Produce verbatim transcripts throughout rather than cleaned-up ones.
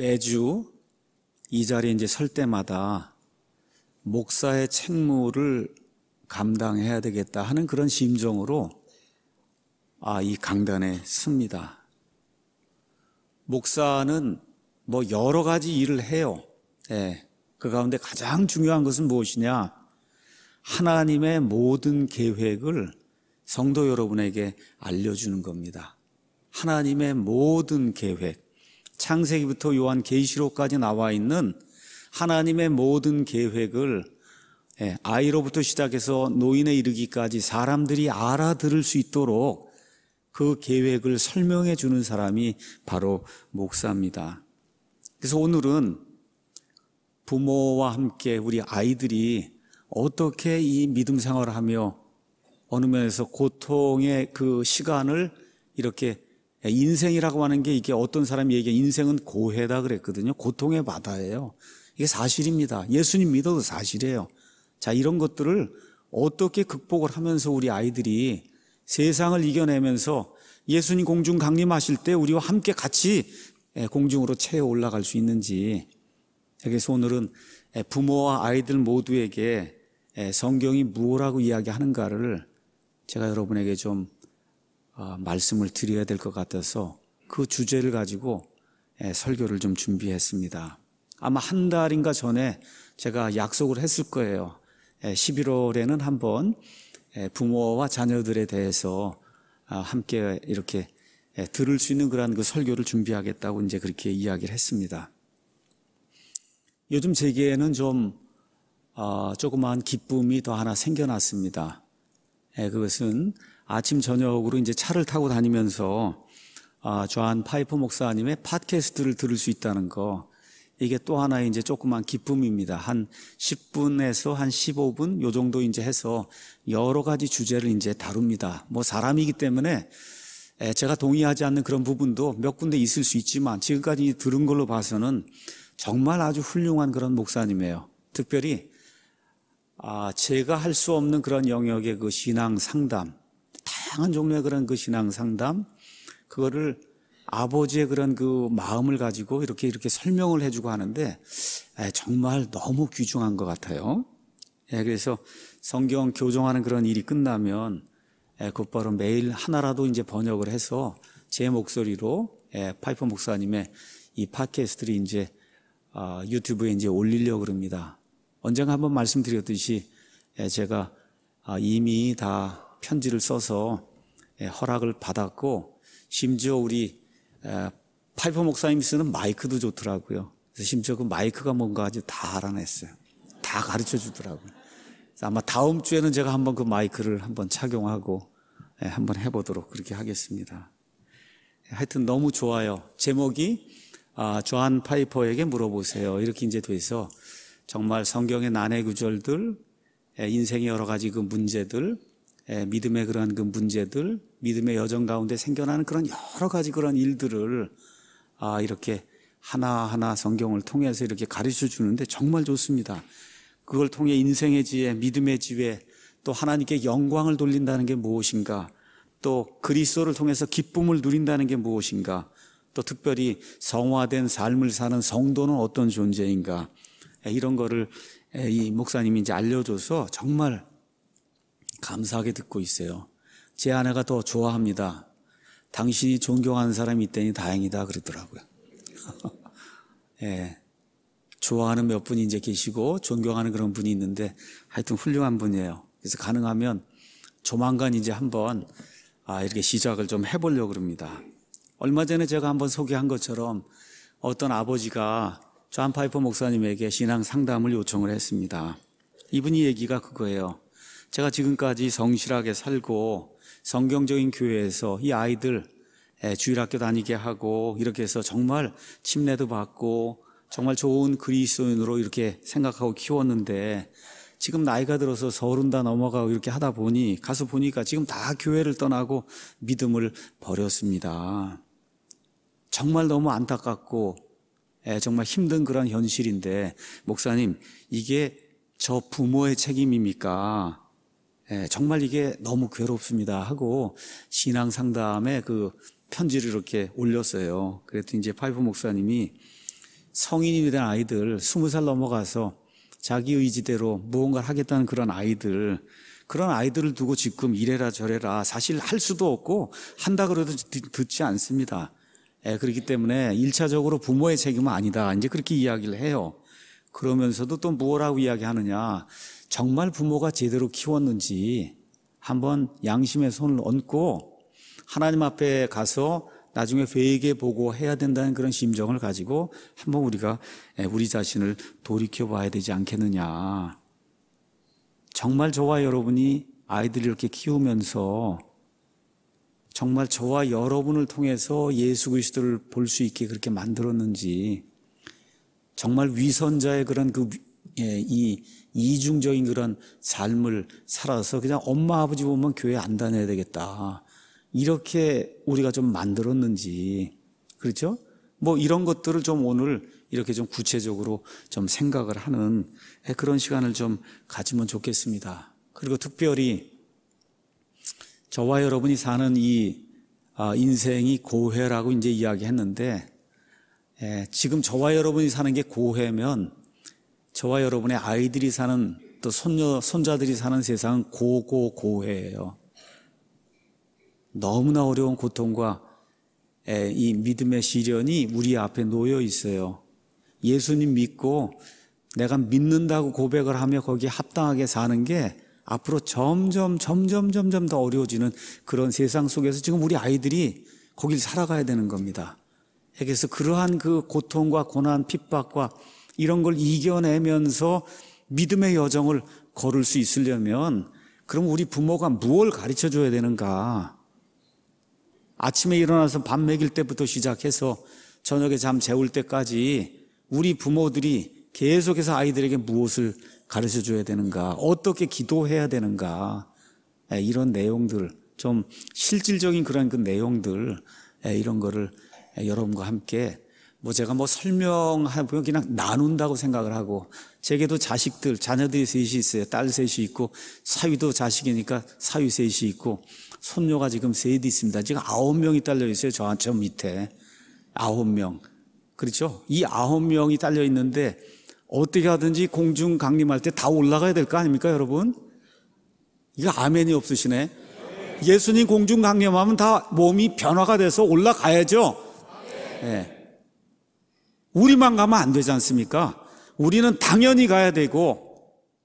매주 이 자리에 이제 설 때마다 목사의 책무를 감당해야 되겠다 하는 그런 심정으로 아, 이 강단에 섭니다. 목사는 뭐 여러 가지 일을 해요. 예, 그 가운데 가장 중요한 것은 무엇이냐? 하나님의 모든 계획을 성도 여러분에게 알려주는 겁니다. 하나님의 모든 계획, 창세기부터 요한계시록까지 나와 있는 하나님의 모든 계획을 아이로부터 시작해서 노인에 이르기까지 사람들이 알아들을 수 있도록 그 계획을 설명해 주는 사람이 바로 목사입니다. 그래서 오늘은 부모와 함께 우리 아이들이 어떻게 이 믿음 생활을 하며 어느 면에서 고통의 그 시간을 이렇게 인생이라고 하는 게 이게 어떤 사람이 얘기해 인생은 고해다 그랬거든요. 고통의 바다예요. 이게 사실입니다. 예수님 믿어도 사실이에요. 자, 이런 것들을 어떻게 극복을 하면서 우리 아이들이 세상을 이겨내면서 예수님 공중 강림하실 때 우리와 함께 같이 공중으로 채워 올라갈 수 있는지, 그래서 오늘은 부모와 아이들 모두에게 성경이 무엇라고 이야기하는가를 제가 여러분에게 좀 말씀을 드려야 될 것 같아서 그 주제를 가지고 설교를 좀 준비했습니다. 아마 한 달인가 전에 제가 약속을 했을 거예요. 십일월에는 한번 부모와 자녀들에 대해서 함께 이렇게 들을 수 있는 그런 그 설교를 준비하겠다고 이제 그렇게 이야기를 했습니다. 요즘 제게는 좀 조그마한 기쁨이 더 하나 생겨났습니다. 그것은 아침 저녁으로 이제 차를 타고 다니면서 존 파이퍼 목사님의 팟캐스트를 들을 수 있다는 거, 이게 또 하나의 이제 조그만 기쁨입니다. 한 십 분에서 한 십오 분 요 정도 이제 해서 여러 가지 주제를 이제 다룹니다. 뭐 사람이기 때문에 제가 동의하지 않는 그런 부분도 몇 군데 있을 수 있지만 지금까지 들은 걸로 봐서는 정말 아주 훌륭한 그런 목사님이에요. 특별히 아, 제가 할 수 없는 그런 영역의 그 신앙 상담, 다양한 종류의 그런 그 신앙 상담, 그거를 아버지의 그런 그 마음을 가지고 이렇게 이렇게 설명을 해주고 하는데 정말 너무 귀중한 것 같아요. 그래서 성경 교정하는 그런 일이 끝나면 곧바로 매일 하나라도 이제 번역을 해서 제 목소리로 파이퍼 목사님의 이 팟캐스트를 이제 유튜브에 이제 올리려고 합니다. 언젠가 한번 말씀드렸듯이 제가 이미 다 편지를 써서 허락을 받았고, 심지어 우리 파이퍼 목사님이 쓰는 마이크도 좋더라고요. 그래서 심지어 그 마이크가 뭔가 아주 다 알아냈어요. 다 가르쳐 주더라고요. 그래서 아마 다음 주에는 제가 한번 그 마이크를 한번 착용하고 한번 해보도록 그렇게 하겠습니다. 하여튼 너무 좋아요. 제목이 존 파이퍼에게 물어보세요. 이렇게 이제 돼서 정말 성경의 난해 구절들, 인생의 여러 가지 그 문제들, 믿음의 그런 그 문제들, 믿음의 여정 가운데 생겨나는 그런 여러 가지 그런 일들을 아, 이렇게 하나하나 성경을 통해서 이렇게 가르쳐 주는데 정말 좋습니다. 그걸 통해 인생의 지혜, 믿음의 지혜, 또 하나님께 영광을 돌린다는 게 무엇인가, 또 그리스도를 통해서 기쁨을 누린다는 게 무엇인가, 또 특별히 성화된 삶을 사는 성도는 어떤 존재인가, 이런 거를 이 목사님이 이제 알려줘서 정말 감사하게 듣고 있어요. 제 아내가 더 좋아합니다. 당신이 존경하는 사람이 있다니 다행이다 그러더라고요. 예, 좋아하는 몇 분이 이제 계시고 존경하는 그런 분이 있는데 하여튼 훌륭한 분이에요. 그래서 가능하면 조만간 이제 한번 아, 이렇게 시작을 좀 해보려고 합니다. 얼마 전에 제가 한번 소개한 것처럼 어떤 아버지가 존 파이퍼 목사님에게 신앙 상담을 요청을 했습니다. 이분이 얘기가 그거예요. 제가 지금까지 성실하게 살고 성경적인 교회에서 이 아이들 주일학교 다니게 하고 이렇게 해서 정말 침례도 받고 정말 좋은 그리스도인으로 이렇게 생각하고 키웠는데 지금 나이가 들어서 서른 다 넘어가고 이렇게 하다 보니 가서 보니까 지금 다 교회를 떠나고 믿음을 버렸습니다. 정말 너무 안타깝고 정말 힘든 그런 현실인데 목사님, 이게 저 부모의 책임입니까? 정말 이게 너무 괴롭습니다 하고 신앙 상담에 그 편지를 이렇게 올렸어요. 그랬더니 이제 파이퍼 목사님이 성인이 된 아이들, 스무 살 넘어가서 자기 의지대로 무언가를 하겠다는 그런 아이들, 그런 아이들을 두고 지금 이래라 저래라 사실 할 수도 없고 한다 그래도 듣지 않습니다. 예, 그렇기 때문에 일차적으로 부모의 책임은 아니다, 이제 그렇게 이야기를 해요. 그러면서도 또 뭐라고 이야기하느냐, 정말 부모가 제대로 키웠는지 한번 양심의 손을 얹고 하나님 앞에 가서 나중에 회개 보고 해야 된다는 그런 심정을 가지고 한번 우리가 우리 자신을 돌이켜봐야 되지 않겠느냐. 정말 저와 여러분이 아이들을 이렇게 키우면서 정말 저와 여러분을 통해서 예수 그리스도를 볼 수 있게 그렇게 만들었는지, 정말 위선자의 그런 그 이 이중적인 그런 삶을 살아서 그냥 엄마 아버지 보면 교회 안 다녀야 되겠다, 이렇게 우리가 좀 만들었는지, 그렇죠? 뭐 이런 것들을 좀 오늘 이렇게 좀 구체적으로 좀 생각을 하는 그런 시간을 좀 가지면 좋겠습니다. 그리고 특별히 저와 여러분이 사는 이 인생이 고해라고 이제 이야기했는데, 지금 저와 여러분이 사는 게 고해면 저와 여러분의 아이들이 사는, 또 손녀, 손자들이 사는 세상은 고고고해예요. 너무나 어려운 고통과 이 믿음의 시련이 우리 앞에 놓여 있어요. 예수님 믿고 내가 믿는다고 고백을 하며 거기에 합당하게 사는 게 앞으로 점점 점점 점점 더 어려워지는 그런 세상 속에서 지금 우리 아이들이 거길 살아가야 되는 겁니다. 그래서 그러한 그 고통과 고난, 핍박과 이런 걸 이겨내면서 믿음의 여정을 걸을 수 있으려면 그럼 우리 부모가 무엇을 가르쳐 줘야 되는가? 아침에 일어나서 밥 먹일 때부터 시작해서 저녁에 잠 재울 때까지 우리 부모들이 계속해서 아이들에게 무엇을 가르쳐 줘야 되는가? 어떻게 기도해야 되는가? 이런 내용들, 좀 실질적인 그런 그 내용들, 이런 거를 여러분과 함께 뭐 제가 뭐 설명하고 그냥 나눈다고 생각을 하고, 제게도 자식들, 자녀들이 셋이 있어요. 딸 셋이 있고, 사위도 자식이니까 사위 셋이 있고, 손녀가 지금 셋이 있습니다. 지금 아홉 명이 딸려 있어요. 저, 저 밑에. 아홉 명. 그렇죠? 이 아홉 명이 딸려 있는데, 어떻게 하든지 공중 강림할 때 다 올라가야 될 거 아닙니까, 여러분? 이거 아멘이 없으시네. 예수님 공중 강림하면 다 몸이 변화가 돼서 올라가야죠. 네. 우리만 가면 안 되지 않습니까? 우리는 당연히 가야 되고,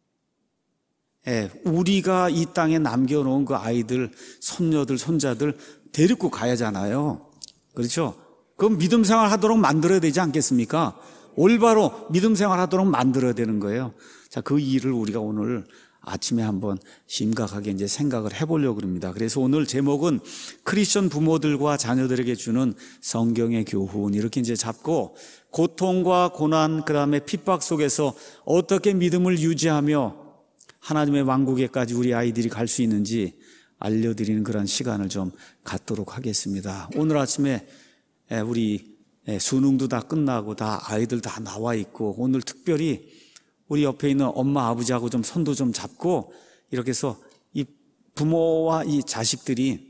예, 우리가 이 땅에 남겨놓은 그 아이들, 손녀들, 손자들 데리고 가야잖아요. 그렇죠? 그럼 믿음 생활 하도록 만들어야 되지 않겠습니까? 올바로 믿음 생활 하도록 만들어야 되는 거예요. 자, 그 일을 우리가 오늘 아침에 한번 심각하게 이제 생각을 해보려고 합니다. 그래서 오늘 제목은 크리스천 부모들과 자녀들에게 주는 성경의 교훈, 이렇게 이제 잡고, 고통과 고난, 그 다음에 핍박 속에서 어떻게 믿음을 유지하며 하나님의 왕국에까지 우리 아이들이 갈 수 있는지 알려드리는 그런 시간을 좀 갖도록 하겠습니다. 오늘 아침에 우리 수능도 다 끝나고 다 아이들 다 나와 있고, 오늘 특별히 우리 옆에 있는 엄마 아버지하고 좀 손도 좀 잡고, 이렇게 해서 이 부모와 이 자식들이,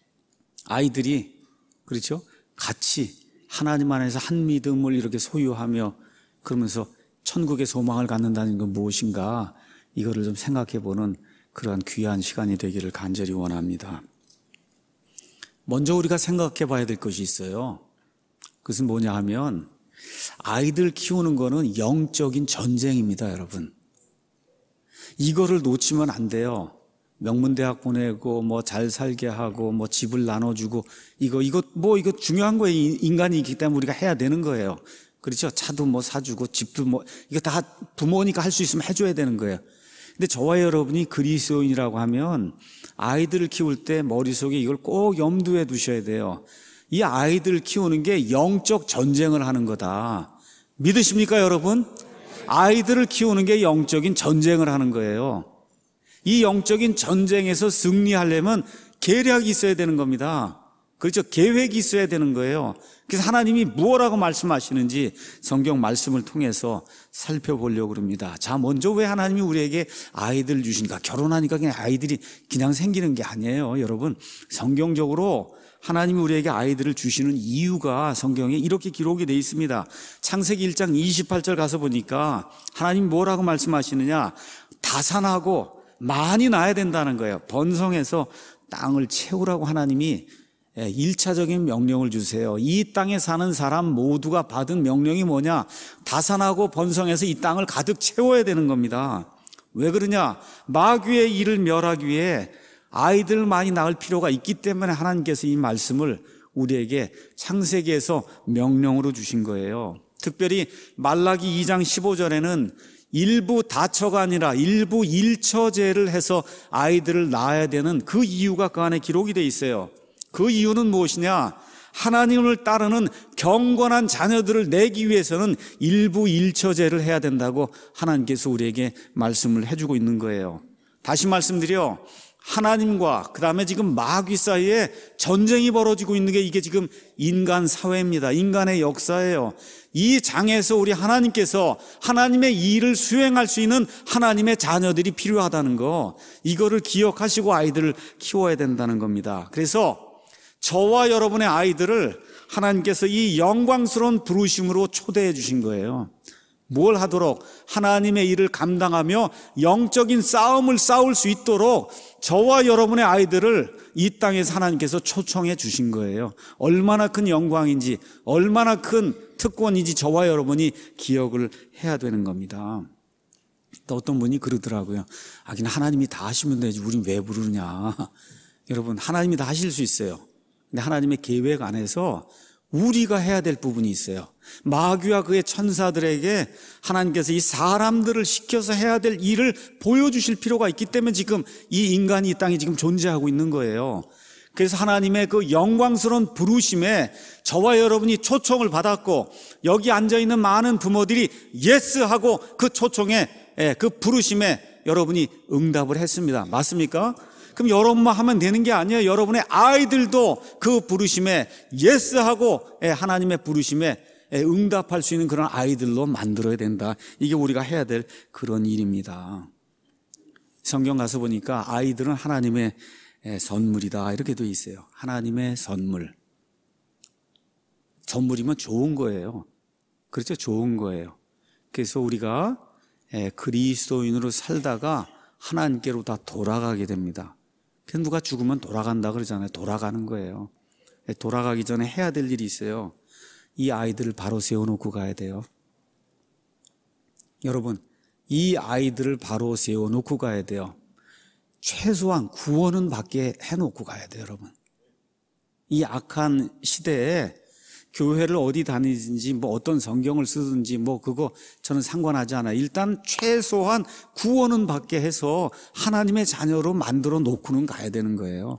아이들이, 그렇죠? 같이 하나님 안에서 한 믿음을 이렇게 소유하며 그러면서 천국의 소망을 갖는다는 건 무엇인가, 이거를 좀 생각해 보는 그러한 귀한 시간이 되기를 간절히 원합니다. 먼저 우리가 생각해 봐야 될 것이 있어요. 그것은 뭐냐 하면, 아이들 키우는 거는 영적인 전쟁입니다, 여러분. 이거를 놓치면 안 돼요. 명문대학 보내고 뭐 잘 살게 하고 뭐 집을 나눠주고, 이거 이거 뭐 이거 중요한 거예요. 인간이 있기 때문에 우리가 해야 되는 거예요. 그렇죠? 차도 뭐 사주고 집도 뭐, 이거 다 부모니까 할 수 있으면 해줘야 되는 거예요. 근데 저와 여러분이 그리스도인이라고 하면 아이들을 키울 때 머릿속에 이걸 꼭 염두에 두셔야 돼요. 이 아이들 키우는 게 영적 전쟁을 하는 거다. 믿으십니까, 여러분? 아이들을 키우는 게 영적인 전쟁을 하는 거예요. 이 영적인 전쟁에서 승리하려면 계략이 있어야 되는 겁니다. 그렇죠? 계획이 있어야 되는 거예요. 그래서 하나님이 무엇라고 말씀하시는지 성경 말씀을 통해서 살펴보려고 합니다. 자, 먼저 왜 하나님이 우리에게 아이들 주신가? 결혼하니까 그냥 아이들이 그냥 생기는 게 아니에요, 여러분. 성경적으로 하나님이 우리에게 아이들을 주시는 이유가 성경에 이렇게 기록이 되어 있습니다. 창세기 일 장 이십팔 절 가서 보니까 하나님이 뭐라고 말씀하시느냐, 다산하고 많이 낳아야 된다는 거예요. 번성해서 땅을 채우라고 하나님이 일차적인 명령을 주세요. 이 땅에 사는 사람 모두가 받은 명령이 뭐냐, 다산하고 번성해서 이 땅을 가득 채워야 되는 겁니다. 왜 그러냐, 마귀의 일을 멸하기 위해 아이들 많이 낳을 필요가 있기 때문에 하나님께서 이 말씀을 우리에게 창세기에서 명령으로 주신 거예요. 특별히 말라기 이 장 십오 절에는 일부 다처가 아니라 일부 일처제를 해서 아이들을 낳아야 되는 그 이유가 그 안에 기록이 되어 있어요. 그 이유는 무엇이냐, 하나님을 따르는 경건한 자녀들을 내기 위해서는 일부 일처제를 해야 된다고 하나님께서 우리에게 말씀을 해주고 있는 거예요. 다시 말씀드려, 하나님과 그 다음에 지금 마귀 사이에 전쟁이 벌어지고 있는 게 이게 지금 인간 사회입니다. 인간의 역사예요. 이 장에서 우리 하나님께서 하나님의 일을 수행할 수 있는 하나님의 자녀들이 필요하다는 거, 이거를 기억하시고 아이들을 키워야 된다는 겁니다. 그래서 저와 여러분의 아이들을 하나님께서 이 영광스러운 부르심으로 초대해 주신 거예요. 뭘 하도록? 하나님의 일을 감당하며 영적인 싸움을 싸울 수 있도록 저와 여러분의 아이들을 이 땅에서 하나님께서 초청해 주신 거예요. 얼마나 큰 영광인지, 얼마나 큰 특권인지 저와 여러분이 기억을 해야 되는 겁니다. 또 어떤 분이 그러더라고요. 하긴 하나님이 다 하시면 되지 우린 왜 부르냐. 여러분, 하나님이 다 하실 수 있어요. 근데 하나님의 계획 안에서 우리가 해야 될 부분이 있어요. 마귀와 그의 천사들에게 하나님께서 이 사람들을 시켜서 해야 될 일을 보여주실 필요가 있기 때문에 지금 이 인간이 이 땅에 지금 존재하고 있는 거예요. 그래서 하나님의 그 영광스러운 부르심에 저와 여러분이 초청을 받았고, 여기 앉아있는 많은 부모들이 예스 하고 그 초청에, 그 부르심에 여러분이 응답을 했습니다. 맞습니까? 그럼 여러분만 하면 되는 게 아니에요. 여러분의 아이들도 그 부르심에 예스하고 하나님의 부르심에 응답할 수 있는 그런 아이들로 만들어야 된다. 이게 우리가 해야 될 그런 일입니다. 성경 가서 보니까 아이들은 하나님의 선물이다 이렇게 돼 있어요. 하나님의 선물. 선물이면 좋은 거예요. 그렇죠? 좋은 거예요. 그래서 우리가 그리스도인으로 살다가 하나님께로 다 돌아가게 됩니다. 그래서 누가 죽으면 돌아간다 그러잖아요. 돌아가는 거예요. 돌아가기 전에 해야 될 일이 있어요. 이 아이들을 바로 세워놓고 가야 돼요. 여러분, 이 아이들을 바로 세워놓고 가야 돼요. 최소한 구원은 받게 해놓고 가야 돼요, 여러분. 이 악한 시대에 교회를 어디 다니든지 뭐 어떤 성경을 쓰든지 뭐 그거 저는 상관하지 않아요. 일단 최소한 구원은 받게 해서 하나님의 자녀로 만들어 놓고는 가야 되는 거예요.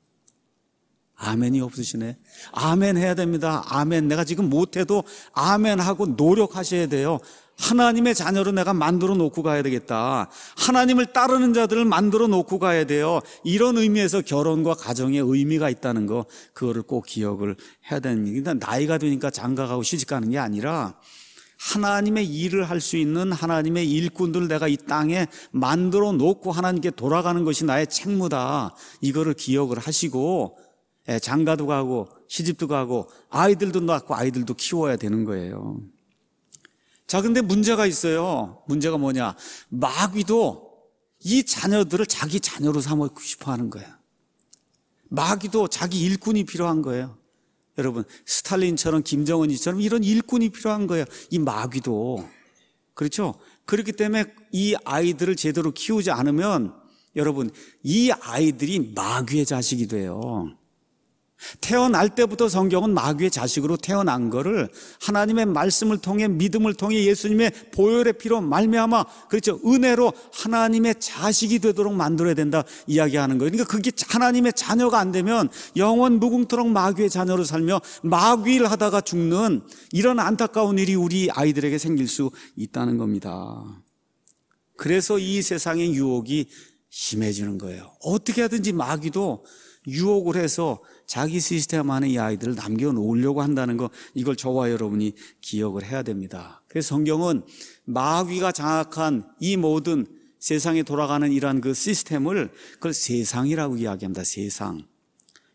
아멘이 없으시네. 아멘 해야 됩니다. 아멘. 내가 지금 못해도 아멘 하고 노력하셔야 돼요. 하나님의 자녀로 내가 만들어 놓고 가야 되겠다. 하나님을 따르는 자들을 만들어 놓고 가야 돼요. 이런 의미에서 결혼과 가정에 의미가 있다는 거, 그거를 꼭 기억을 해야 되는 얘기입니다. 나이가 되니까 장가가고 시집가는 게 아니라 하나님의 일을 할 수 있는 하나님의 일꾼들을 내가 이 땅에 만들어 놓고 하나님께 돌아가는 것이 나의 책무다. 이거를 기억을 하시고 장가도 가고 시집도 가고 아이들도 낳고 아이들도 키워야 되는 거예요. 자, 근데 문제가 있어요. 문제가 뭐냐? 마귀도 이 자녀들을 자기 자녀로 삼고 싶어 하는 거예요. 마귀도 자기 일꾼이 필요한 거예요. 여러분, 스탈린처럼 김정은이처럼 이런 일꾼이 필요한 거예요. 이 마귀도. 그렇죠? 그렇기 때문에 이 아이들을 제대로 키우지 않으면 여러분, 이 아이들이 마귀의 자식이 돼요. 태어날 때부터 성경은 마귀의 자식으로 태어난 거를 하나님의 말씀을 통해, 믿음을 통해 예수님의 보혈의 피로 말미암아, 그렇죠, 은혜로 하나님의 자식이 되도록 만들어야 된다 이야기하는 거예요. 그러니까 그게 하나님의 자녀가 안 되면 영원 무궁토록 마귀의 자녀로 살며 마귀를 하다가 죽는 이런 안타까운 일이 우리 아이들에게 생길 수 있다는 겁니다. 그래서 이 세상의 유혹이 심해지는 거예요. 어떻게 하든지 마귀도 유혹을 해서 자기 시스템 안에 이 아이들을 남겨놓으려고 한다는 거, 이걸 저와 여러분이 기억을 해야 됩니다. 그래서 성경은 마귀가 장악한 이 모든 세상에 돌아가는 이러한 그 시스템을 그걸 세상이라고 이야기합니다. 세상.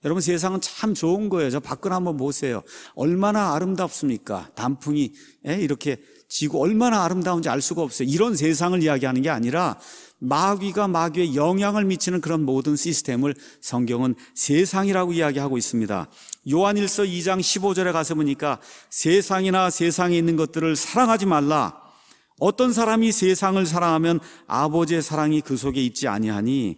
여러분, 세상은 참 좋은 거예요. 저 밖을 한번 보세요. 얼마나 아름답습니까? 단풍이 이렇게 지고 얼마나 아름다운지 알 수가 없어요. 이런 세상을 이야기하는 게 아니라 마귀가 마귀에 영향을 미치는 그런 모든 시스템을 성경은 세상이라고 이야기하고 있습니다. 요한일서 이 장 십오 절에 가서 보니까 세상이나 세상에 있는 것들을 사랑하지 말라. 어떤 사람이 세상을 사랑하면 아버지의 사랑이 그 속에 있지 아니하니,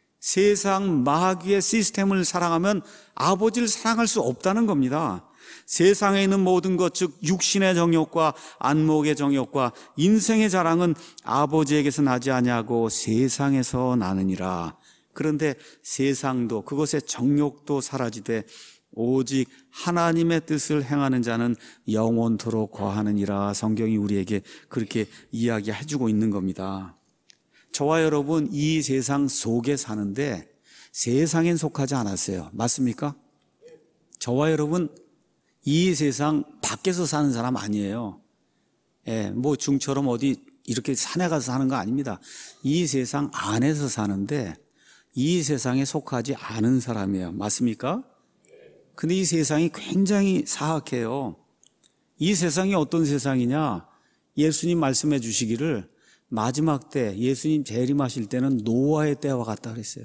세상 마귀의 시스템을 사랑하면 아버지를 사랑할 수 없다는 겁니다. 세상에 있는 모든 것, 즉 육신의 정욕과 안목의 정욕과 인생의 자랑은 아버지에게서 나지 아니하고 세상에서 나느니라. 그런데 세상도 그것의 정욕도 사라지되 오직 하나님의 뜻을 행하는 자는 영원토록 거하느니라. 성경이 우리에게 그렇게 이야기해 주고 있는 겁니다. 저와 여러분, 이 세상 속에 사는데 세상엔 속하지 않았어요. 맞습니까? 저와 여러분, 이 세상 밖에서 사는 사람 아니에요. 예, 뭐 중처럼 어디 이렇게 산에 가서 사는 거 아닙니다. 이 세상 안에서 사는데 이 세상에 속하지 않은 사람이에요. 맞습니까? 근데 이 세상이 굉장히 사악해요. 이 세상이 어떤 세상이냐? 예수님 말씀해 주시기를 마지막 때, 예수님 재림하실 때는 노아의 때와 같다 그랬어요.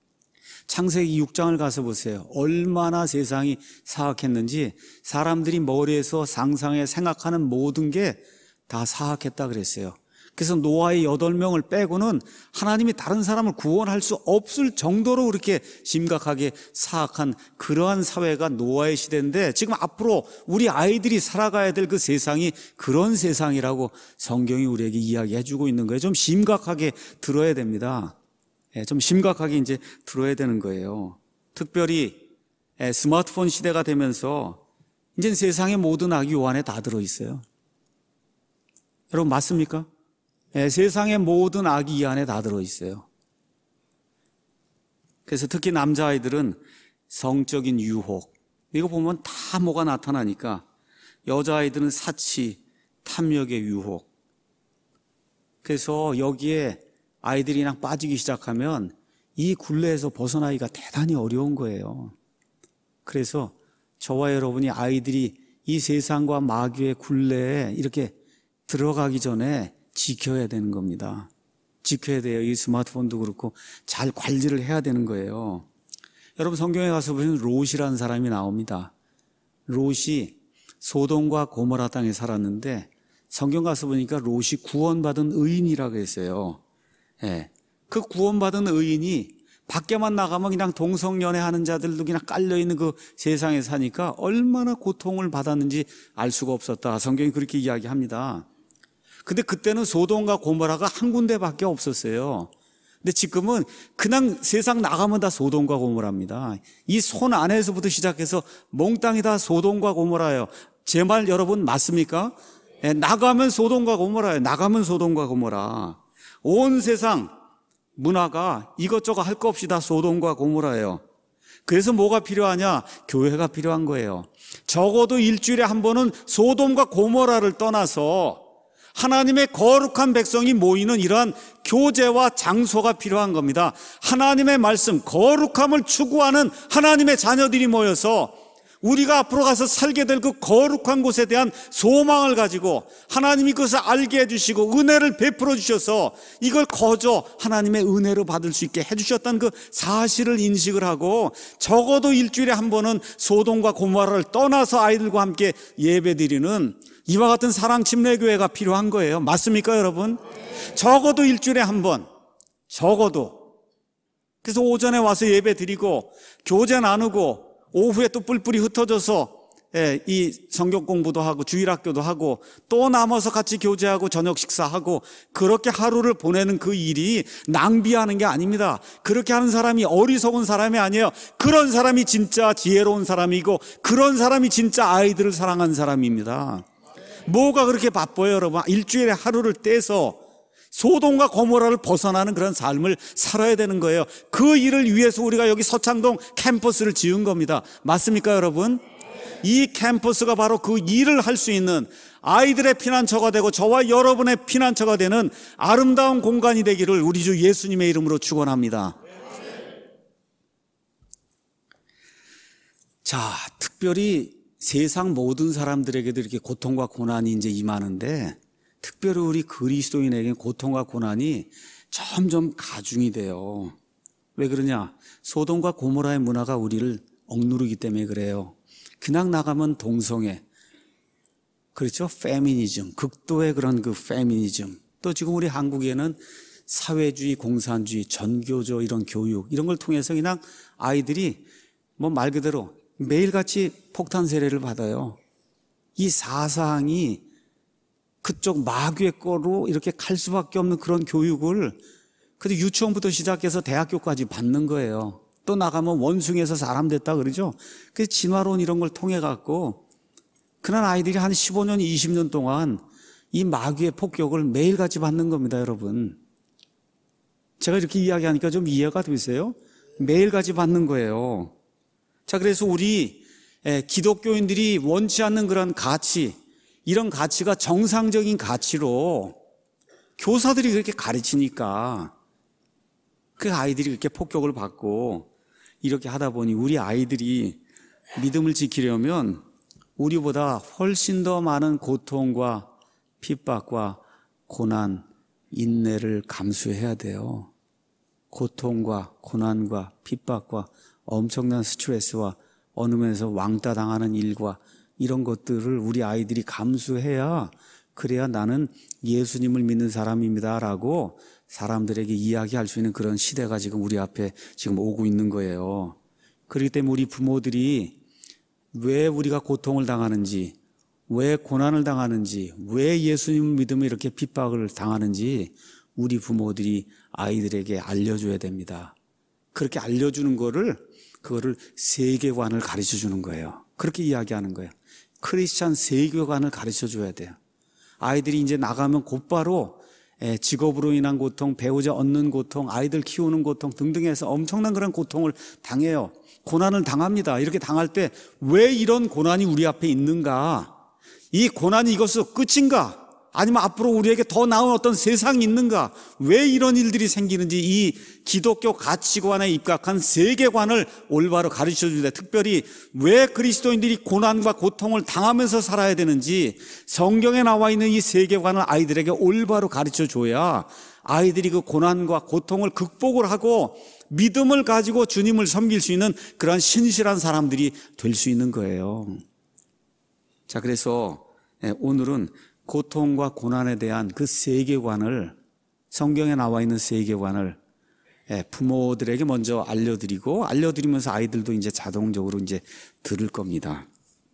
창세기 육 장을 가서 보세요. 얼마나 세상이 사악했는지 사람들이 머리에서 상상해 생각하는 모든 게 다 사악했다 그랬어요. 그래서 노아의 여덟 명을 빼고는 하나님이 다른 사람을 구원할 수 없을 정도로 그렇게 심각하게 사악한 그러한 사회가 노아의 시대인데, 지금 앞으로 우리 아이들이 살아가야 될 그 세상이 그런 세상이라고 성경이 우리에게 이야기해 주고 있는 거예요. 좀 심각하게 들어야 됩니다. 좀 심각하게 이제 들어야 되는 거예요. 특별히 스마트폰 시대가 되면서 이제 세상의 모든 악이 요 안에 다 들어있어요. 여러분, 맞습니까? 네, 세상의 모든 악이 이 안에 다 들어있어요. 그래서 특히 남자아이들은 성적인 유혹, 이거 보면 다 뭐가 나타나니까, 여자아이들은 사치, 탐욕의 유혹. 그래서 여기에 아이들이 그냥 빠지기 시작하면 이 굴레에서 벗어나기가 대단히 어려운 거예요. 그래서 저와 여러분이 아이들이 이 세상과 마귀의 굴레에 이렇게 들어가기 전에 지켜야 되는 겁니다. 지켜야 돼요. 이 스마트폰도 그렇고 잘 관리를 해야 되는 거예요. 여러분, 성경에 가서 보시면 롯이라는 사람이 나옵니다. 롯이 소돔과 고모라 땅에 살았는데 성경 가서 보니까 롯이 구원받은 의인이라고 했어요. 예. 그 구원받은 의인이 밖에만 나가면 그냥 동성연애 하는 자들도 그냥 깔려있는 그 세상에 사니까 얼마나 고통을 받았는지 알 수가 없었다. 성경이 그렇게 이야기합니다. 근데 그때는 소돔과 고모라가 한 군데밖에 없었어요. 근데 지금은 그냥 세상 나가면 다 소돔과 고모라입니다. 이 손 안에서부터 시작해서 몽땅이 다 소돔과 고모라예요. 제 말 여러분 맞습니까? 예, 나가면 소돔과 고모라예요. 나가면 소돔과 고모라. 온 세상 문화가 이것저것 할 거 없이 다 소돔과 고모라예요. 그래서 뭐가 필요하냐? 교회가 필요한 거예요. 적어도 일주일에 한 번은 소돔과 고모라를 떠나서 하나님의 거룩한 백성이 모이는 이러한 교제와 장소가 필요한 겁니다. 하나님의 말씀, 거룩함을 추구하는 하나님의 자녀들이 모여서 우리가 앞으로 가서 살게 될 그 거룩한 곳에 대한 소망을 가지고 하나님이 그것을 알게 해주시고 은혜를 베풀어 주셔서 이걸 거저 하나님의 은혜로 받을 수 있게 해주셨다는 그 사실을 인식을 하고 적어도 일주일에 한 번은 소돔과 고모라를 떠나서 아이들과 함께 예배드리는 이와 같은 사랑 침례교회가 필요한 거예요. 맞습니까, 여러분? 적어도 일주일에 한 번, 적어도. 그래서 오전에 와서 예배 드리고 교제 나누고 오후에 또 뿔뿔이 흩어져서 이 성경 공부도 하고 주일학교도 하고 또 남아서 같이 교제하고 저녁 식사하고 그렇게 하루를 보내는 그 일이 낭비하는 게 아닙니다. 그렇게 하는 사람이 어리석은 사람이 아니에요. 그런 사람이 진짜 지혜로운 사람이고 그런 사람이 진짜 아이들을 사랑하는 사람입니다. 뭐가 그렇게 바빠요, 여러분? 일주일에 하루를 떼서 소돔과 고모라를 벗어나는 그런 삶을 살아야 되는 거예요. 그 일을 위해서 우리가 여기 서창동 캠퍼스를 지은 겁니다. 맞습니까, 여러분? 이 캠퍼스가 바로 그 일을 할 수 있는 아이들의 피난처가 되고 저와 여러분의 피난처가 되는 아름다운 공간이 되기를 우리 주 예수님의 이름으로 축원합니다. 자, 특별히 세상 모든 사람들에게도 이렇게 고통과 고난이 이제 임하는데 특별히 우리 그리스도인에게는 고통과 고난이 점점 가중이 돼요. 왜 그러냐? 소돔과 고모라의 문화가 우리를 억누르기 때문에 그래요. 그냥 나가면 동성애, 그렇죠? 페미니즘, 극도의 그런 그 페미니즘. 또 지금 우리 한국에는 사회주의, 공산주의, 전교조 이런 교육 이런 걸 통해서 그냥 아이들이 뭐 말 그대로 매일같이 폭탄 세례를 받아요. 이 사상이 그쪽 마귀의 거로 이렇게 갈 수밖에 없는 그런 교육을 근데 유치원부터 시작해서 대학교까지 받는 거예요. 또 나가면 원숭이에서 사람 됐다 그러죠. 그래서 진화론 이런 걸 통해 갖고 그런 아이들이 한 십오 년, 이십 년 동안 이 마귀의 폭격을 매일같이 받는 겁니다, 여러분. 제가 이렇게 이야기하니까 좀 이해가 되세요? 매일같이 받는 거예요. 자, 그래서 우리 기독교인들이 원치 않는 그런 가치, 이런 가치가 정상적인 가치로 교사들이 그렇게 가르치니까 그 아이들이 그렇게 폭격을 받고 이렇게 하다 보니 우리 아이들이 믿음을 지키려면 우리보다 훨씬 더 많은 고통과 핍박과 고난, 인내를 감수해야 돼요. 고통과 고난과 핍박과 엄청난 스트레스와 어느 면에서 왕따 당하는 일과 이런 것들을 우리 아이들이 감수해야 그래야 나는 예수님을 믿는 사람입니다라고 사람들에게 이야기할 수 있는 그런 시대가 지금 우리 앞에 지금 오고 있는 거예요. 그렇기 때문에 우리 부모들이 왜 우리가 고통을 당하는지, 왜 고난을 당하는지, 왜 예수님을 믿으면 이렇게 핍박을 당하는지 우리 부모들이 아이들에게 알려줘야 됩니다. 그렇게 알려주는 거를 그거를 세계관을 가르쳐 주는 거예요. 그렇게 이야기하는 거예요. 크리스찬 세계관을 가르쳐 줘야 돼요. 아이들이 이제 나가면 곧바로 직업으로 인한 고통, 배우자 얻는 고통, 아이들 키우는 고통 등등 해서 엄청난 그런 고통을 당해요. 고난을 당합니다. 이렇게 당할 때 왜 이런 고난이 우리 앞에 있는가? 이 고난이 이것으로 끝인가? 아니면 앞으로 우리에게 더 나은 어떤 세상이 있는가? 왜 이런 일들이 생기는지 이 기독교 가치관에 입각한 세계관을 올바로 가르쳐 주되 특별히 왜 그리스도인들이 고난과 고통을 당하면서 살아야 되는지 성경에 나와 있는 이 세계관을 아이들에게 올바로 가르쳐 줘야 아이들이 그 고난과 고통을 극복을 하고 믿음을 가지고 주님을 섬길 수 있는 그런 신실한 사람들이 될 수 있는 거예요. 자, 그래서 오늘은 고통과 고난에 대한 그 세계관을 성경에 나와 있는 세계관을 부모들에게 먼저 알려드리고 알려드리면서 아이들도 이제 자동적으로 이제 들을 겁니다.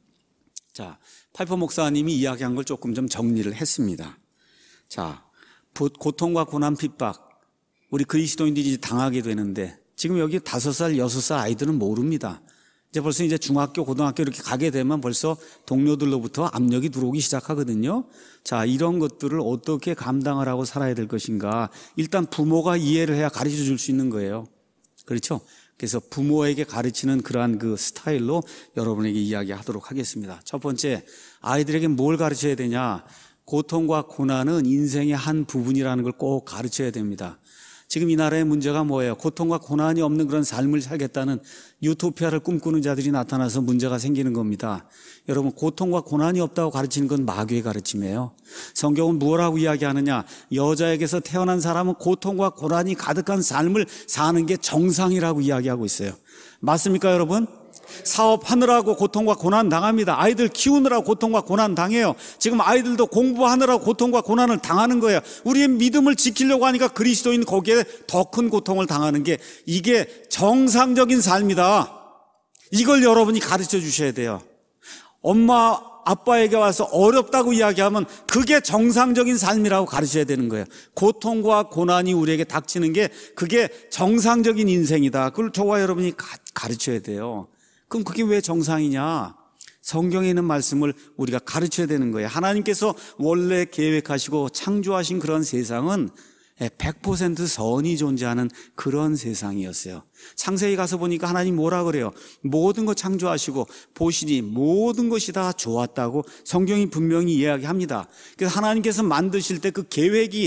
자, 파이퍼 목사님이 이야기한 걸 조금 좀 정리를 했습니다. 자, 고통과 고난 핍박 우리 그리스도인들이 당하게 되는데 지금 여기 다섯 살, 여섯 살 아이들은 모릅니다. 이제 벌써 이제 중학교, 고등학교 이렇게 가게 되면 벌써 동료들로부터 압력이 들어오기 시작하거든요. 자, 이런 것들을 어떻게 감당을 하고 살아야 될 것인가. 일단 부모가 이해를 해야 가르쳐 줄 수 있는 거예요. 그렇죠? 그래서 부모에게 가르치는 그러한 그 스타일로 여러분에게 이야기하도록 하겠습니다. 첫 번째, 아이들에게 뭘 가르쳐야 되냐. 고통과 고난은 인생의 한 부분이라는 걸 꼭 가르쳐야 됩니다. 지금 이 나라의 문제가 뭐예요? 고통과 고난이 없는 그런 삶을 살겠다는 유토피아를 꿈꾸는 자들이 나타나서 문제가 생기는 겁니다. 여러분, 고통과 고난이 없다고 가르치는 건 마귀의 가르침이에요. 성경은 뭐라고 이야기하느냐? 여자에게서 태어난 사람은 고통과 고난이 가득한 삶을 사는 게 정상이라고 이야기하고 있어요. 맞습니까, 여러분? 사업하느라고 고통과 고난 당합니다. 아이들 키우느라고 고통과 고난 당해요. 지금 아이들도 공부하느라고 고통과 고난을 당하는 거예요. 우리의 믿음을 지키려고 하니까 그리스도인 거기에 더 큰 고통을 당하는 게 이게 정상적인 삶이다. 이걸 여러분이 가르쳐 주셔야 돼요. 엄마 아빠에게 와서 어렵다고 이야기하면 그게 정상적인 삶이라고 가르쳐야 되는 거예요. 고통과 고난이 우리에게 닥치는 게 그게 정상적인 인생이다. 그걸 저와 여러분이 가르쳐야 돼요. 그럼 그게 왜 정상이냐? 성경에 있는 말씀을 우리가 가르쳐야 되는 거예요. 하나님께서 원래 계획하시고 창조하신 그런 세상은 백 퍼센트 선이 존재하는 그런 세상이었어요. 창세기 가서 보니까 하나님 뭐라 그래요? 모든 것 창조하시고 보시니 모든 것이 다 좋았다고 성경이 분명히 이야기합니다. 그래서 하나님께서 만드실 때 그 계획이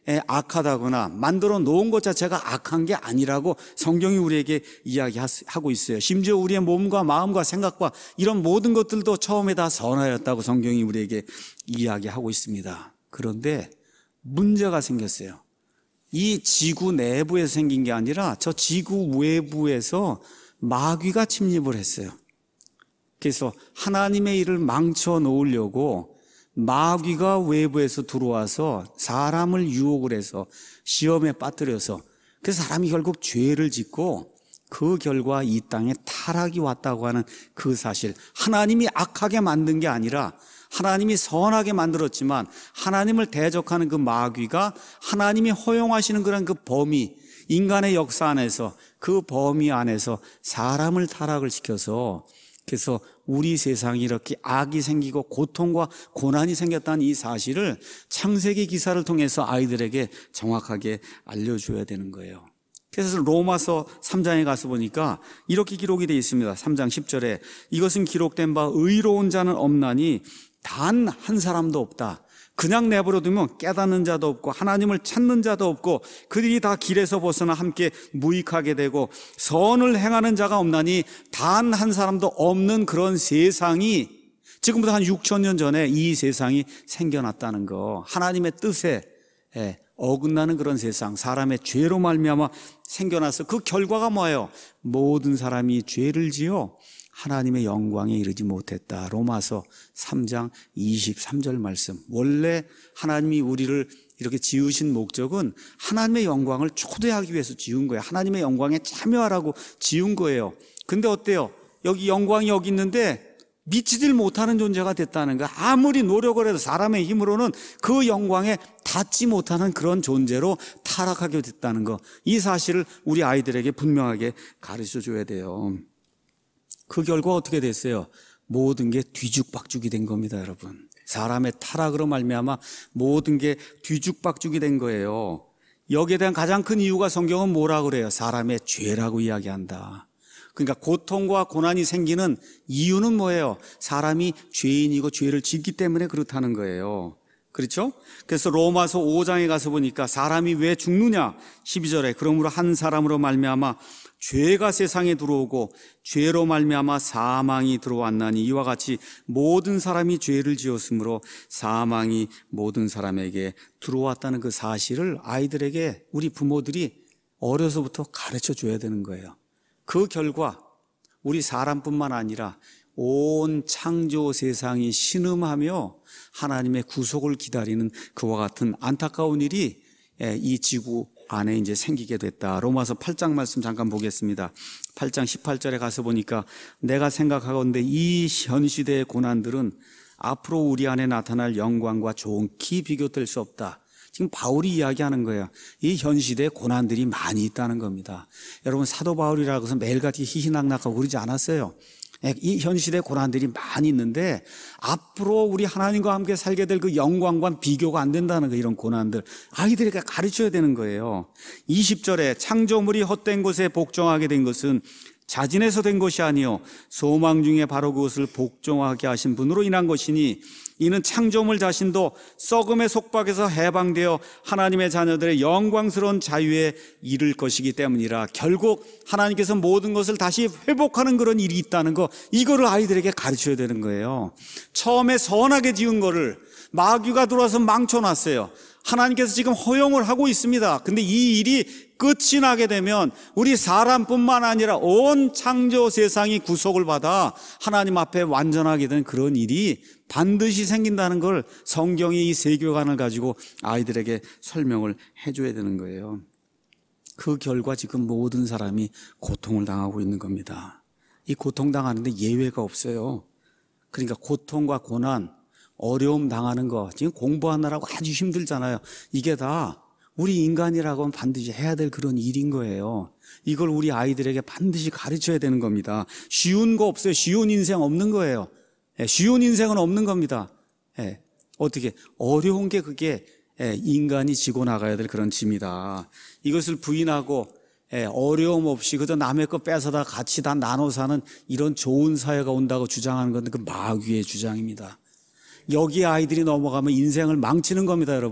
악하다거나 만들어 놓은 것 자체가 악한 게 아니라고 성경이 우리에게 이야기하고 있어요. 심지어 우리의 몸과 마음과 생각과 이런 모든 것들도 처음에 다 선하였다고 성경이 우리에게 이야기하고 있습니다. 그런데 문제가 생겼어요. 이 지구 내부에서 생긴 게 아니라 저 지구 외부에서 마귀가 침입을 했어요. 그래서 하나님의 일을 망쳐 놓으려고 마귀가 외부에서 들어와서 사람을 유혹을 해서 시험에 빠뜨려서 그래서 사람이 결국 죄를 짓고 그 결과 이 땅에 타락이 왔다고 하는 그 사실, 하나님이 악하게 만든 게 아니라 하나님이 선하게 만들었지만 하나님을 대적하는 그 마귀가 하나님이 허용하시는 그런 그 범위, 인간의 역사 안에서 그 범위 안에서 사람을 타락을 시켜서 그래서 우리 세상이 이렇게 악이 생기고 고통과 고난이 생겼다는 이 사실을 창세기 기사를 통해서 아이들에게 정확하게 알려줘야 되는 거예요. 그래서 로마서 삼 장에 가서 보니까 이렇게 기록이 되어 있습니다. 삼 장 십 절에 이것은 기록된 바 의로운 자는 없나니 단 한 사람도 없다. 그냥 내버려 두면 깨닫는 자도 없고 하나님을 찾는 자도 없고 그들이 다 길에서 벗어나 함께 무익하게 되고 선을 행하는 자가 없나니 단 한 사람도 없는 그런 세상이 지금부터 한 육천 년 전에 이 세상이 생겨났다는 거, 하나님의 뜻에 어긋나는 그런 세상, 사람의 죄로 말미암아 생겨나서 그 결과가 뭐예요? 모든 사람이 죄를 지어 하나님의 영광에 이르지 못했다. 로마서 삼 장 이십삼 절 말씀. 원래 하나님이 우리를 이렇게 지으신 목적은 하나님의 영광을 초대하기 위해서 지은 거예요. 하나님의 영광에 참여하라고 지은 거예요. 근데 어때요? 여기 영광이 여기 있는데 미치질 못하는 존재가 됐다는 거예요. 아무리 노력을 해도 사람의 힘으로는 그 영광에 닿지 못하는 그런 존재로 타락하게 됐다는 거. 이 사실을 우리 아이들에게 분명하게 가르쳐 줘야 돼요. 그 결과 어떻게 됐어요? 모든 게 뒤죽박죽이 된 겁니다, 여러분. 사람의 타락으로 말미암아 모든 게 뒤죽박죽이 된 거예요. 여기에 대한 가장 큰 이유가 성경은 뭐라고 그래요? 사람의 죄라고 이야기한다. 그러니까 고통과 고난이 생기는 이유는 뭐예요? 사람이 죄인이고 죄를 짓기 때문에 그렇다는 거예요. 그렇죠? 그래서 로마서 오 장에 가서 보니까 사람이 왜 죽느냐? 십이 절에 그러므로 한 사람으로 말미암아 죄가 세상에 들어오고 죄로 말미암아 사망이 들어왔나니 이와 같이 모든 사람이 죄를 지었으므로 사망이 모든 사람에게 들어왔다는 그 사실을 아이들에게 우리 부모들이 어려서부터 가르쳐 줘야 되는 거예요. 그 결과 우리 사람뿐만 아니라 온 창조 세상이 신음하며 하나님의 구속을 기다리는 그와 같은 안타까운 일이 이 지구 안에 이제 생기게 됐다. 로마서 팔 장 말씀 잠깐 보겠습니다. 팔 장 십팔 절에 가서 보니까 내가 생각하건대 이 현 시대의 고난들은 앞으로 우리 안에 나타날 영광과 좋게 비교될 수 없다. 지금 바울이 이야기하는 거예요. 이 현 시대에 고난들이 많이 있다는 겁니다. 여러분 사도 바울이라고 해서 매일같이 희희낙낙하고 그러지 않았어요. 이 현 시대 고난들이 많이 있는데 앞으로 우리 하나님과 함께 살게 될 그 영광과 비교가 안 된다는 거, 이런 고난들 아이들에게 가르쳐야 되는 거예요. 이십 절에 창조물이 헛된 곳에 복종하게 된 것은 자진해서 된 것이 아니요 소망 중에 바로 그것을 복종하게 하신 분으로 인한 것이니 이는 창조물 자신도 썩음의 속박에서 해방되어 하나님의 자녀들의 영광스러운 자유에 이를 것이기 때문이라. 결국 하나님께서 모든 것을 다시 회복하는 그런 일이 있다는 거, 이거를 아이들에게 가르쳐야 되는 거예요. 처음에 선하게 지은 거를 마귀가 들어와서 망쳐놨어요. 하나님께서 지금 허용을 하고 있습니다. 근데 이 일이 끝이 나게 되면 우리 사람뿐만 아니라 온 창조 세상이 구속을 받아 하나님 앞에 완전하게 된 그런 일이 반드시 생긴다는 걸 성경의 이 세계관을 가지고 아이들에게 설명을 해줘야 되는 거예요. 그 결과 지금 모든 사람이 고통을 당하고 있는 겁니다. 이 고통당하는데 예외가 없어요. 그러니까 고통과 고난, 어려움 당하는 거, 지금 공부하느라고 아주 힘들잖아요. 이게 다 우리 인간이라고 하면 반드시 해야 될 그런 일인 거예요. 이걸 우리 아이들에게 반드시 가르쳐야 되는 겁니다. 쉬운 거 없어요. 쉬운 인생 없는 거예요. 예, 쉬운 인생은 없는 겁니다. 예, 어떻게 어려운 게 그게 예, 인간이 지고 나가야 될 그런 짐이다. 이것을 부인하고 예, 어려움 없이 그저 남의 거 뺏어다 같이 다 나눠 사는 이런 좋은 사회가 온다고 주장하는 건 그 마귀의 주장입니다. 여기에 아이들이 넘어가면 인생을 망치는 겁니다, 여러분.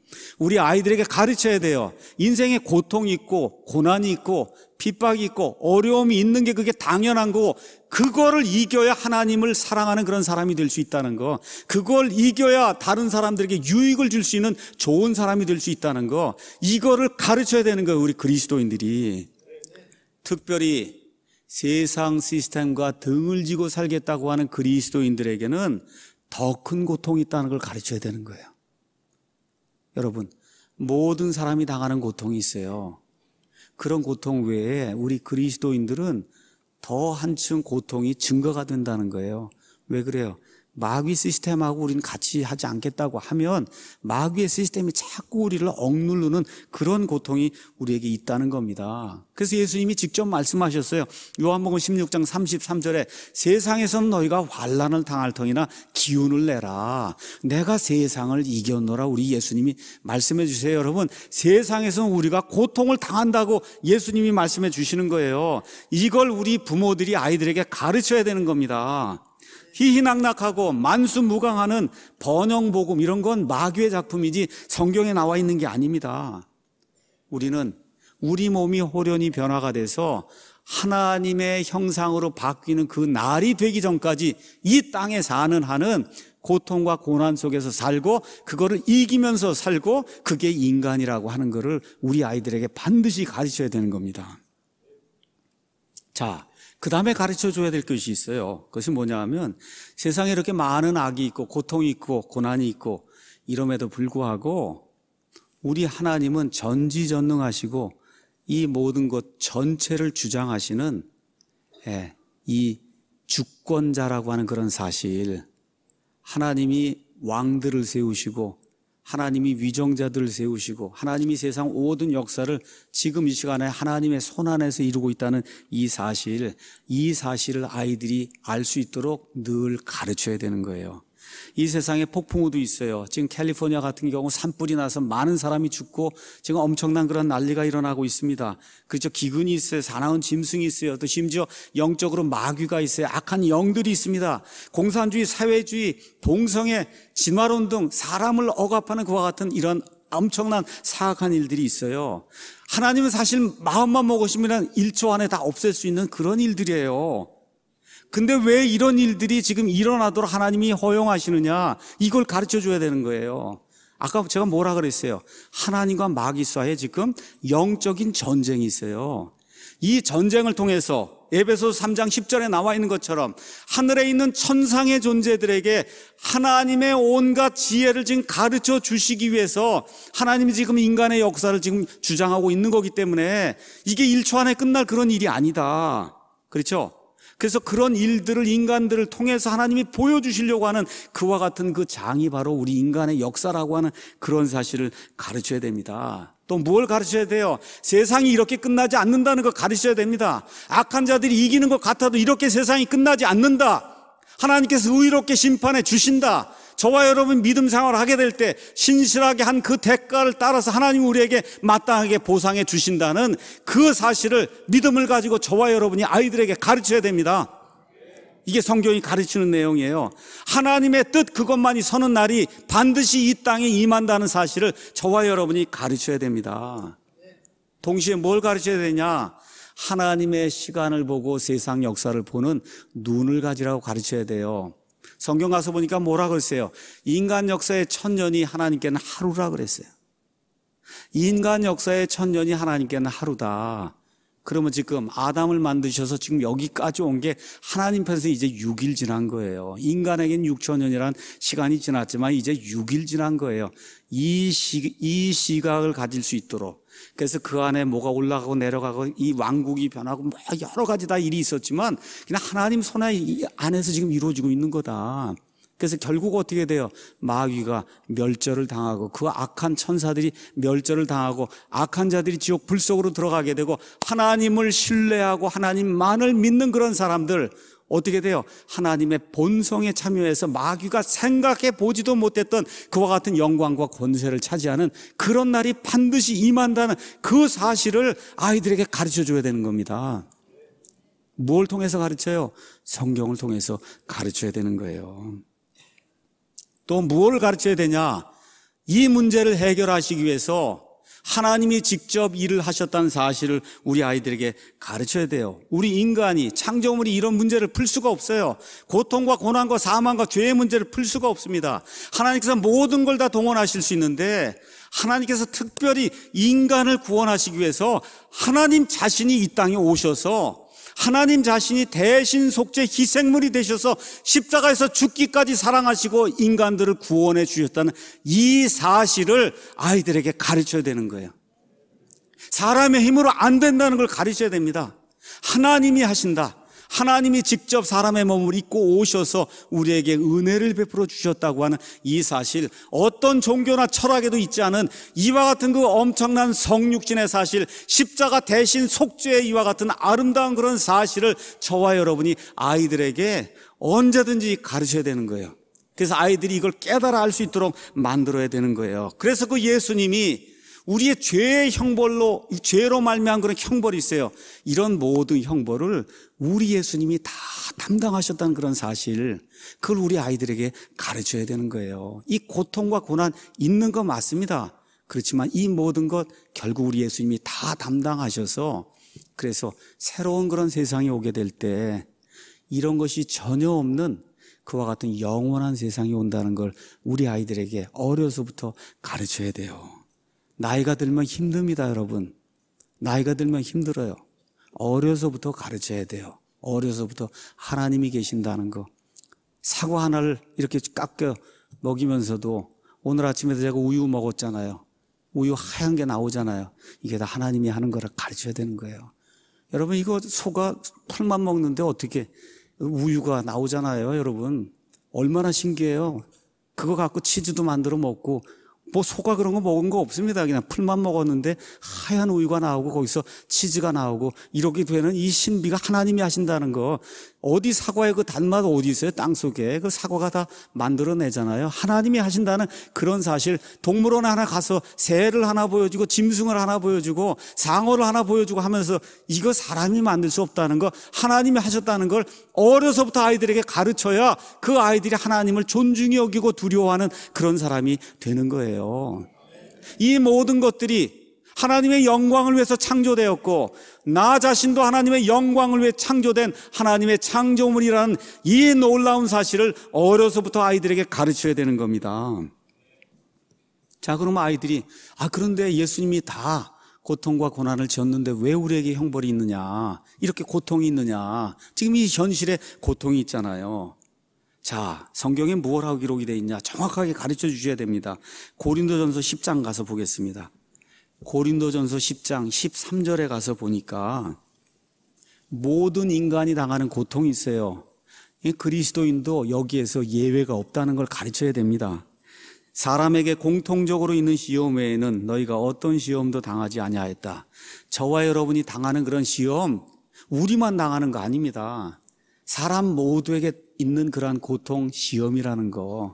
우리 아이들에게 가르쳐야 돼요. 인생에 고통이 있고 고난이 있고 핍박이 있고 어려움이 있는 게 그게 당연한 거고, 그거를 이겨야 하나님을 사랑하는 그런 사람이 될 수 있다는 거, 그걸 이겨야 다른 사람들에게 유익을 줄 수 있는 좋은 사람이 될 수 있다는 거, 이거를 가르쳐야 되는 거예요, 우리 그리스도인들이. 특별히 세상 시스템과 등을 지고 살겠다고 하는 그리스도인들에게는 더 큰 고통이 있다는 걸 가르쳐야 되는 거예요. 여러분, 모든 사람이 당하는 고통이 있어요. 그런 고통 외에 우리 그리스도인들은 더 한층 고통이 증가가 된다는 거예요. 왜 그래요? 마귀 시스템하고 우리는 같이 하지 않겠다고 하면 마귀의 시스템이 자꾸 우리를 억누르는 그런 고통이 우리에게 있다는 겁니다. 그래서 예수님이 직접 말씀하셨어요. 요한복음 십육 장 삼십삼 절에 세상에서는 너희가 환난을 당할 터이나 기운을 내라. 내가 세상을 이겼노라. 우리 예수님이 말씀해 주세요. 여러분, 세상에서는 우리가 고통을 당한다고 예수님이 말씀해 주시는 거예요. 이걸 우리 부모들이 아이들에게 가르쳐야 되는 겁니다. 희희낙낙하고 만수무강하는 번영복음, 이런 건 마귀의 작품이지 성경에 나와 있는 게 아닙니다. 우리는 우리 몸이 호련히 변화가 돼서 하나님의 형상으로 바뀌는 그 날이 되기 전까지 이 땅에 사는 한은 고통과 고난 속에서 살고 그거를 이기면서 살고, 그게 인간이라고 하는 거를 우리 아이들에게 반드시 가르쳐야 되는 겁니다. 자, 그 다음에 가르쳐 줘야 될 것이 있어요. 그것이 뭐냐 하면, 세상에 이렇게 많은 악이 있고 고통이 있고 고난이 있고 이럼에도 불구하고 우리 하나님은 전지전능하시고 이 모든 것 전체를 주장하시는 이 주권자라고 하는 그런 사실, 하나님이 왕들을 세우시고 하나님이 위정자들을 세우시고 하나님이 세상 모든 역사를 지금 이 시간에 하나님의 손안에서 이루고 있다는 이 사실, 이 사실을 아이들이 알 수 있도록 늘 가르쳐야 되는 거예요. 이 세상에 폭풍우도 있어요. 지금 캘리포니아 같은 경우 산불이 나서 많은 사람이 죽고 지금 엄청난 그런 난리가 일어나고 있습니다. 그렇죠. 기근이 있어요. 사나운 짐승이 있어요. 또 심지어 영적으로 마귀가 있어요. 악한 영들이 있습니다. 공산주의, 사회주의, 동성애, 진화론 등 사람을 억압하는 그와 같은 이런 엄청난 사악한 일들이 있어요. 하나님은 사실 마음만 먹으시면 일 초 안에 다 없앨 수 있는 그런 일들이에요. 근데 왜 이런 일들이 지금 일어나도록 하나님이 허용하시느냐, 이걸 가르쳐 줘야 되는 거예요. 아까 제가 뭐라 그랬어요? 하나님과 마귀 사이에 지금 영적인 전쟁이 있어요. 이 전쟁을 통해서 에베소서 삼 장 십 절에 나와 있는 것처럼 하늘에 있는 천상의 존재들에게 하나님의 온갖 지혜를 지금 가르쳐 주시기 위해서 하나님이 지금 인간의 역사를 지금 주장하고 있는 거기 때문에 이게 일 초 안에 끝날 그런 일이 아니다. 그렇죠? 그래서 그런 일들을, 인간들을 통해서 하나님이 보여주시려고 하는 그와 같은 그 장이 바로 우리 인간의 역사라고 하는 그런 사실을 가르쳐야 됩니다. 또 뭘 가르쳐야 돼요? 세상이 이렇게 끝나지 않는다는 거 가르쳐야 됩니다. 악한 자들이 이기는 것 같아도 이렇게 세상이 끝나지 않는다. 하나님께서 의롭게 심판해 주신다. 저와 여러분 믿음 생활을 하게 될 때 신실하게 한 그 대가를 따라서 하나님 우리에게 마땅하게 보상해 주신다는 그 사실을, 믿음을 가지고 저와 여러분이 아이들에게 가르쳐야 됩니다. 이게 성경이 가르치는 내용이에요. 하나님의 뜻 그것만이 서는 날이 반드시 이 땅에 임한다는 사실을 저와 여러분이 가르쳐야 됩니다. 동시에 뭘 가르쳐야 되냐? 하나님의 시간을 보고 세상 역사를 보는 눈을 가지라고 가르쳐야 돼요. 성경 가서 보니까 뭐라 그랬어요? 인간 역사의 천년이 하나님께는 하루라 그랬어요. 인간 역사의 천년이 하나님께는 하루다. 그러면 지금 아담을 만드셔서 지금 여기까지 온 게 하나님 편에서 이제 육 일 지난 거예요. 인간에겐 육천 년이라는 시간이 지났지만 이제 육 일 지난 거예요. 이 시, 이 시각을 가질 수 있도록. 그래서 그 안에 뭐가 올라가고 내려가고 이 왕국이 변하고 뭐 여러 가지 다 일이 있었지만 그냥 하나님 손 안에서 지금 이루어지고 있는 거다. 그래서 결국 어떻게 돼요? 마귀가 멸절을 당하고 그 악한 천사들이 멸절을 당하고 악한 자들이 지옥 불 속으로 들어가게 되고, 하나님을 신뢰하고 하나님만을 믿는 그런 사람들 어떻게 돼요? 하나님의 본성에 참여해서 마귀가 생각해 보지도 못했던 그와 같은 영광과 권세를 차지하는 그런 날이 반드시 임한다는 그 사실을 아이들에게 가르쳐 줘야 되는 겁니다. 뭘 통해서 가르쳐요? 성경을 통해서 가르쳐야 되는 거예요. 또 무엇을 가르쳐야 되냐? 이 문제를 해결하시기 위해서 하나님이 직접 일을 하셨다는 사실을 우리 아이들에게 가르쳐야 돼요. 우리 인간이, 창조물이 이런 문제를 풀 수가 없어요. 고통과 고난과 사망과 죄의 문제를 풀 수가 없습니다. 하나님께서 모든 걸 다 동원하실 수 있는데 하나님께서 특별히 인간을 구원하시기 위해서 하나님 자신이 이 땅에 오셔서 하나님 자신이 대신 속죄 희생물이 되셔서 십자가에서 죽기까지 사랑하시고 인간들을 구원해 주셨다는 이 사실을 아이들에게 가르쳐야 되는 거예요. 사람의 힘으로 안 된다는 걸 가르쳐야 됩니다. 하나님이 하신다. 하나님이 직접 사람의 몸을 입고 오셔서 우리에게 은혜를 베풀어 주셨다고 하는 이 사실, 어떤 종교나 철학에도 있지 않은 이와 같은 그 엄청난 성육신의 사실, 십자가 대신 속죄의 이와 같은 아름다운 그런 사실을 저와 여러분이 아이들에게 언제든지 가르쳐야 되는 거예요. 그래서 아이들이 이걸 깨달아 알 수 있도록 만들어야 되는 거예요. 그래서 그 예수님이 우리의 죄의 형벌로, 죄로 말미암은 그런 형벌이 있어요. 이런 모든 형벌을 우리 예수님이 다 담당하셨다는 그런 사실, 그걸 우리 아이들에게 가르쳐야 되는 거예요. 이 고통과 고난 있는 거 맞습니다. 그렇지만 이 모든 것 결국 우리 예수님이 다 담당하셔서, 그래서 새로운 그런 세상이 오게 될 때 이런 것이 전혀 없는 그와 같은 영원한 세상이 온다는 걸 우리 아이들에게 어려서부터 가르쳐야 돼요. 나이가 들면 힘듭니다, 여러분. 나이가 들면 힘들어요. 어려서부터 가르쳐야 돼요. 어려서부터 하나님이 계신다는 거. 사과 하나를 이렇게 깎여 먹이면서도 오늘 아침에도 제가 우유 먹었잖아요. 우유 하얀 게 나오잖아요. 이게 다 하나님이 하는 거를 가르쳐야 되는 거예요. 여러분, 이거 소가 풀만 먹는데 어떻게 우유가 나오잖아요, 여러분. 얼마나 신기해요. 그거 갖고 치즈도 만들어 먹고, 뭐 소가 그런 거 먹은 거 없습니다. 그냥 풀만 먹었는데 하얀 우유가 나오고 거기서 치즈가 나오고 이렇게 되는 이 신비가 하나님이 하신다는 거. 어디 사과의 그 단맛 어디 있어요? 땅속에 그 사과가 다 만들어내잖아요. 하나님이 하신다는 그런 사실. 동물원 하나 가서 새를 하나 보여주고 짐승을 하나 보여주고 상어를 하나 보여주고 하면서 이거 사람이 만들 수 없다는 거, 하나님이 하셨다는 걸 어려서부터 아이들에게 가르쳐야 그 아이들이 하나님을 존중히 여기고 두려워하는 그런 사람이 되는 거예요. 이 모든 것들이 하나님의 영광을 위해서 창조되었고 나 자신도 하나님의 영광을 위해 창조된 하나님의 창조물이라는 이 놀라운 사실을 어려서부터 아이들에게 가르쳐야 되는 겁니다. 자, 그러면 아이들이 아 그런데 예수님이 다 고통과 고난을 지었는데 왜 우리에게 형벌이 있느냐, 이렇게 고통이 있느냐, 지금 이 현실에 고통이 있잖아요. 자, 성경에 무엇하고 기록이 되어 있냐 정확하게 가르쳐 주셔야 됩니다. 고린도전서 십 장 가서 보겠습니다. 고린도전서 십 장 십삼 절에 가서 보니까 모든 인간이 당하는 고통이 있어요. 그리스도인도 여기에서 예외가 없다는 걸 가르쳐야 됩니다. 사람에게 공통적으로 있는 시험 외에는 너희가 어떤 시험도 당하지 아니하였다. 저와 여러분이 당하는 그런 시험, 우리만 당하는 거 아닙니다. 사람 모두에게 있는 그러한 고통, 시험이라는 거,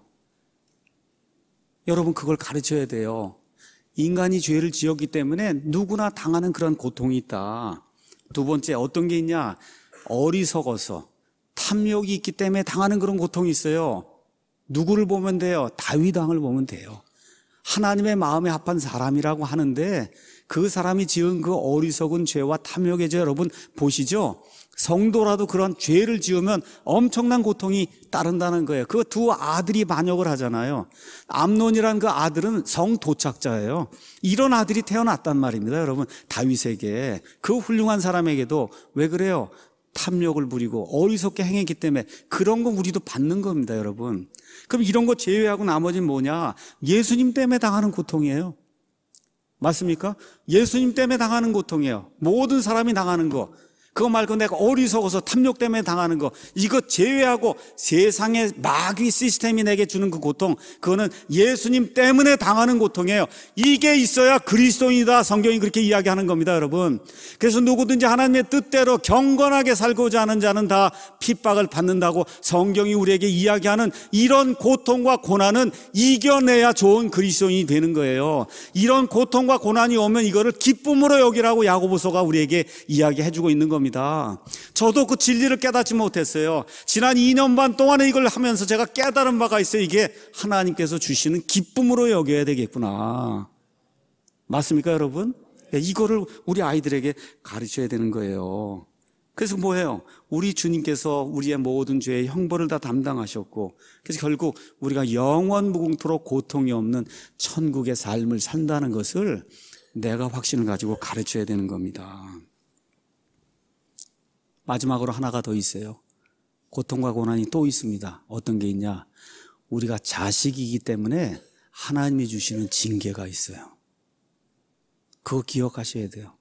여러분 그걸 가르쳐야 돼요. 인간이 죄를 지었기 때문에 누구나 당하는 그런 고통이 있다. 두 번째, 어떤 게 있냐? 어리석어서 탐욕이 있기 때문에 당하는 그런 고통이 있어요. 누구를 보면 돼요? 다윗 왕을 보면 돼요. 하나님의 마음에 합한 사람이라고 하는데 그 사람이 지은 그 어리석은 죄와 탐욕의 죄, 여러분 보시죠? 성도라도 그런 죄를 지으면 엄청난 고통이 따른다는 거예요. 그 두 아들이 반역을 하잖아요. 암논이라는 그 아들은 성도착자예요. 이런 아들이 태어났단 말입니다, 여러분. 다윗에게, 그 훌륭한 사람에게도. 왜 그래요? 탐욕을 부리고 어리석게 행했기 때문에 그런 거 우리도 받는 겁니다, 여러분. 그럼 이런 거 제외하고 나머지는 뭐냐? 예수님 때문에 당하는 고통이에요. 맞습니까? 예수님 때문에 당하는 고통이에요. 모든 사람이 당하는 거. 그거 말고 내가 어리석어서 탐욕 때문에 당하는 거, 이거 제외하고 세상의 마귀 시스템이 내게 주는 그 고통, 그거는 예수님 때문에 당하는 고통이에요. 이게 있어야 그리스도인이다, 성경이 그렇게 이야기하는 겁니다, 여러분. 그래서 누구든지 하나님의 뜻대로 경건하게 살고자 하는 자는 다 핍박을 받는다고 성경이 우리에게 이야기하는 이런 고통과 고난은 이겨내야 좋은 그리스도인이 되는 거예요. 이런 고통과 고난이 오면 이거를 기쁨으로 여기라고 야고보서가 우리에게 이야기해주고 있는 겁니다. 겁니다. 저도 그 진리를 깨닫지 못했어요. 지난 이 년 반 동안에 이걸 하면서 제가 깨달은 바가 있어요. 이게 하나님께서 주시는 기쁨으로 여겨야 되겠구나. 맞습니까, 여러분? 이거를 우리 아이들에게 가르쳐야 되는 거예요. 그래서 뭐예요? 우리 주님께서 우리의 모든 죄의 형벌을 다 담당하셨고, 그래서 결국 우리가 영원 무궁토록 고통이 없는 천국의 삶을 산다는 것을 내가 확신을 가지고 가르쳐야 되는 겁니다. 마지막으로 하나가 더 있어요. 고통과 고난이 또 있습니다. 어떤 게 있냐? 우리가 자식이기 때문에 하나님이 주시는 징계가 있어요. 그거 기억하셔야 돼요.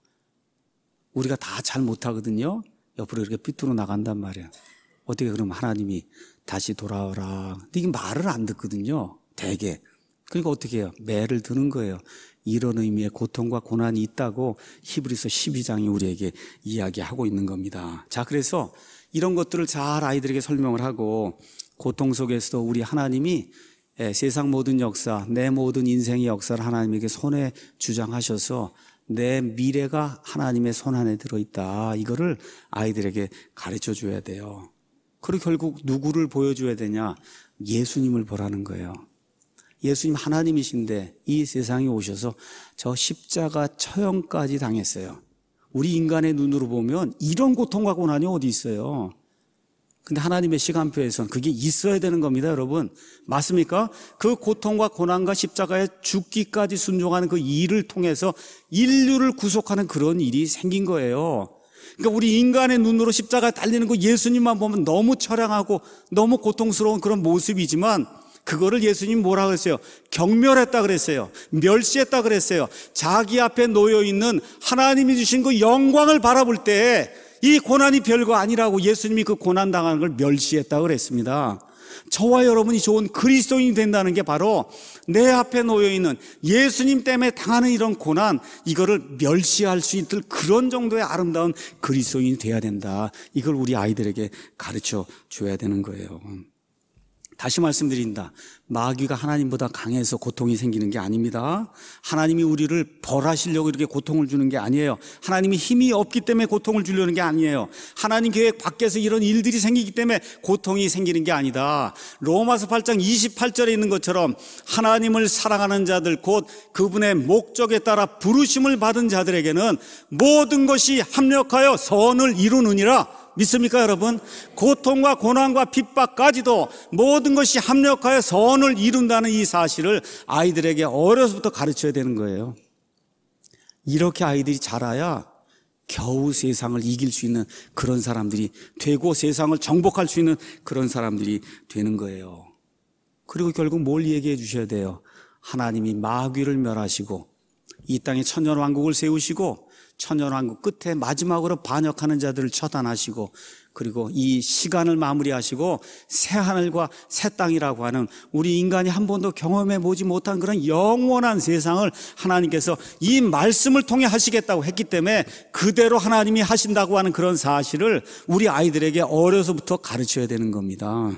우리가 다 잘 못하거든요. 옆으로 이렇게 삐뚤어 나간단 말이에요. 어떻게 그러면 하나님이 다시 돌아오라. 근데 이게 말을 안 듣거든요. 대개. 그러니까 어떻게 해요? 매를 드는 거예요. 이런 의미의 고통과 고난이 있다고 히브리서 십이 장이 우리에게 이야기하고 있는 겁니다. 자, 그래서 이런 것들을 잘 아이들에게 설명을 하고, 고통 속에서도 우리 하나님이 세상 모든 역사, 내 모든 인생의 역사를 하나님에게 손에 주장하셔서 내 미래가 하나님의 손 안에 들어있다. 이거를 아이들에게 가르쳐 줘야 돼요. 그리고 결국 누구를 보여줘야 되냐? 예수님을 보라는 거예요. 예수님 하나님이신데 이 세상에 오셔서 저 십자가 처형까지 당했어요. 우리 인간의 눈으로 보면 이런 고통과 고난이 어디 있어요? 근데 하나님의 시간표에선 그게 있어야 되는 겁니다, 여러분. 맞습니까? 그 고통과 고난과 십자가에 죽기까지 순종하는 그 일을 통해서 인류를 구속하는 그런 일이 생긴 거예요. 그러니까 우리 인간의 눈으로 십자가에 달리는 그 예수님만 보면 너무 처량하고 너무 고통스러운 그런 모습이지만, 그거를 예수님 뭐라 그랬어요? 경멸했다 그랬어요. 멸시했다 그랬어요. 자기 앞에 놓여있는 하나님이 주신 그 영광을 바라볼 때 이 고난이 별거 아니라고 예수님이 그 고난 당하는 걸 멸시했다 그랬습니다. 저와 여러분이 좋은 그리스도인이 된다는 게 바로 내 앞에 놓여있는 예수님 때문에 당하는 이런 고난, 이거를 멸시할 수 있을 그런 정도의 아름다운 그리스도인이 돼야 된다. 이걸 우리 아이들에게 가르쳐 줘야 되는 거예요. 다시 말씀드린다. 마귀가 하나님보다 강해서 고통이 생기는 게 아닙니다. 하나님이 우리를 벌하시려고 이렇게 고통을 주는 게 아니에요. 하나님이 힘이 없기 때문에 고통을 주려는 게 아니에요. 하나님 계획 밖에서 이런 일들이 생기기 때문에 고통이 생기는 게 아니다. 로마서 팔 장 이십팔 절에 있는 것처럼 하나님을 사랑하는 자들, 곧 그분의 목적에 따라 부르심을 받은 자들에게는 모든 것이 합력하여 선을 이루느니라. 믿습니까, 여러분? 고통과 고난과 핍박까지도 모든 것이 합력하여 선을 이룬다는 이 사실을 아이들에게 어려서부터 가르쳐야 되는 거예요. 이렇게 아이들이 자라야 겨우 세상을 이길 수 있는 그런 사람들이 되고 세상을 정복할 수 있는 그런 사람들이 되는 거예요. 그리고 결국 뭘 얘기해 주셔야 돼요? 하나님이 마귀를 멸하시고 이 땅에 천년왕국을 세우시고 천년왕국 끝에 마지막으로 반역하는 자들을 처단하시고, 그리고 이 시간을 마무리하시고 새하늘과 새 땅이라고 하는 우리 인간이 한 번도 경험해 보지 못한 그런 영원한 세상을 하나님께서 이 말씀을 통해 하시겠다고 했기 때문에 그대로 하나님이 하신다고 하는 그런 사실을 우리 아이들에게 어려서부터 가르쳐야 되는 겁니다.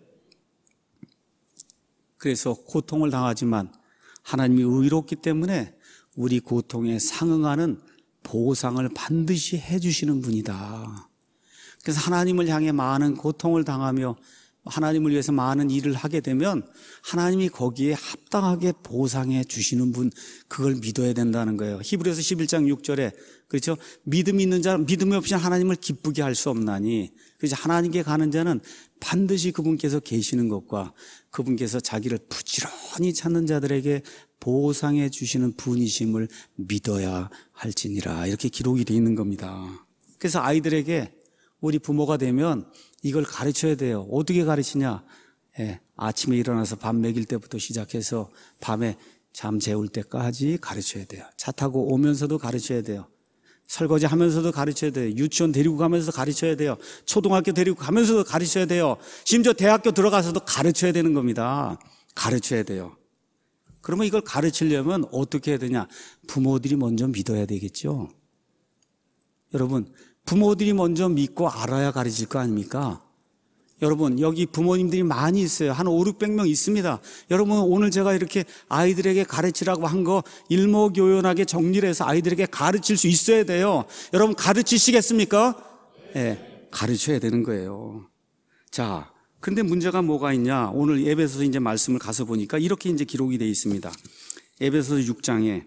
그래서 고통을 당하지만 하나님이 의롭기 때문에 우리 고통에 상응하는 보상을 반드시 해주시는 분이다. 그래서 하나님을 향해 많은 고통을 당하며 하나님을 위해서 많은 일을 하게 되면 하나님이 거기에 합당하게 보상해 주시는 분, 그걸 믿어야 된다는 거예요. 히브리서 십일 장 육 절에 그렇죠? 믿음이 있는 자, 믿음이 없이 하나님을 기쁘게 할 수 없나니, 그래서 하나님께 가는 자는 반드시 그분께서 계시는 것과 그분께서 자기를 부지런히 찾는 자들에게 보상해 주시는 분이심을 믿어야 할지니라. 이렇게 기록이 되어 있는 겁니다. 그래서 아이들에게 우리 부모가 되면 이걸 가르쳐야 돼요. 어떻게 가르치냐? 예, 아침에 일어나서 밥 먹일 때부터 시작해서 밤에 잠 재울 때까지 가르쳐야 돼요. 차 타고 오면서도 가르쳐야 돼요. 설거지 하면서도 가르쳐야 돼요. 유치원 데리고 가면서도 가르쳐야 돼요. 초등학교 데리고 가면서도 가르쳐야 돼요. 심지어 대학교 들어가서도 가르쳐야 되는 겁니다. 가르쳐야 돼요. 그러면 이걸 가르치려면 어떻게 해야 되냐? 부모들이 먼저 믿어야 되겠죠. 여러분, 부모들이 먼저 믿고 알아야 가르칠 거 아닙니까? 여러분, 여기 부모님들이 많이 있어요. 한 오륙백 명 있습니다. 여러분, 오늘 제가 이렇게 아이들에게 가르치라고 한 거 일목요연하게 정리를 해서 아이들에게 가르칠 수 있어야 돼요. 여러분, 가르치시겠습니까? 예, 가르쳐야 되는 거예요. 자, 근데 문제가 뭐가 있냐? 오늘 에베소서 이제 말씀을 가서 보니까 이렇게 이제 기록이 되어 있습니다. 에베소서 육 장에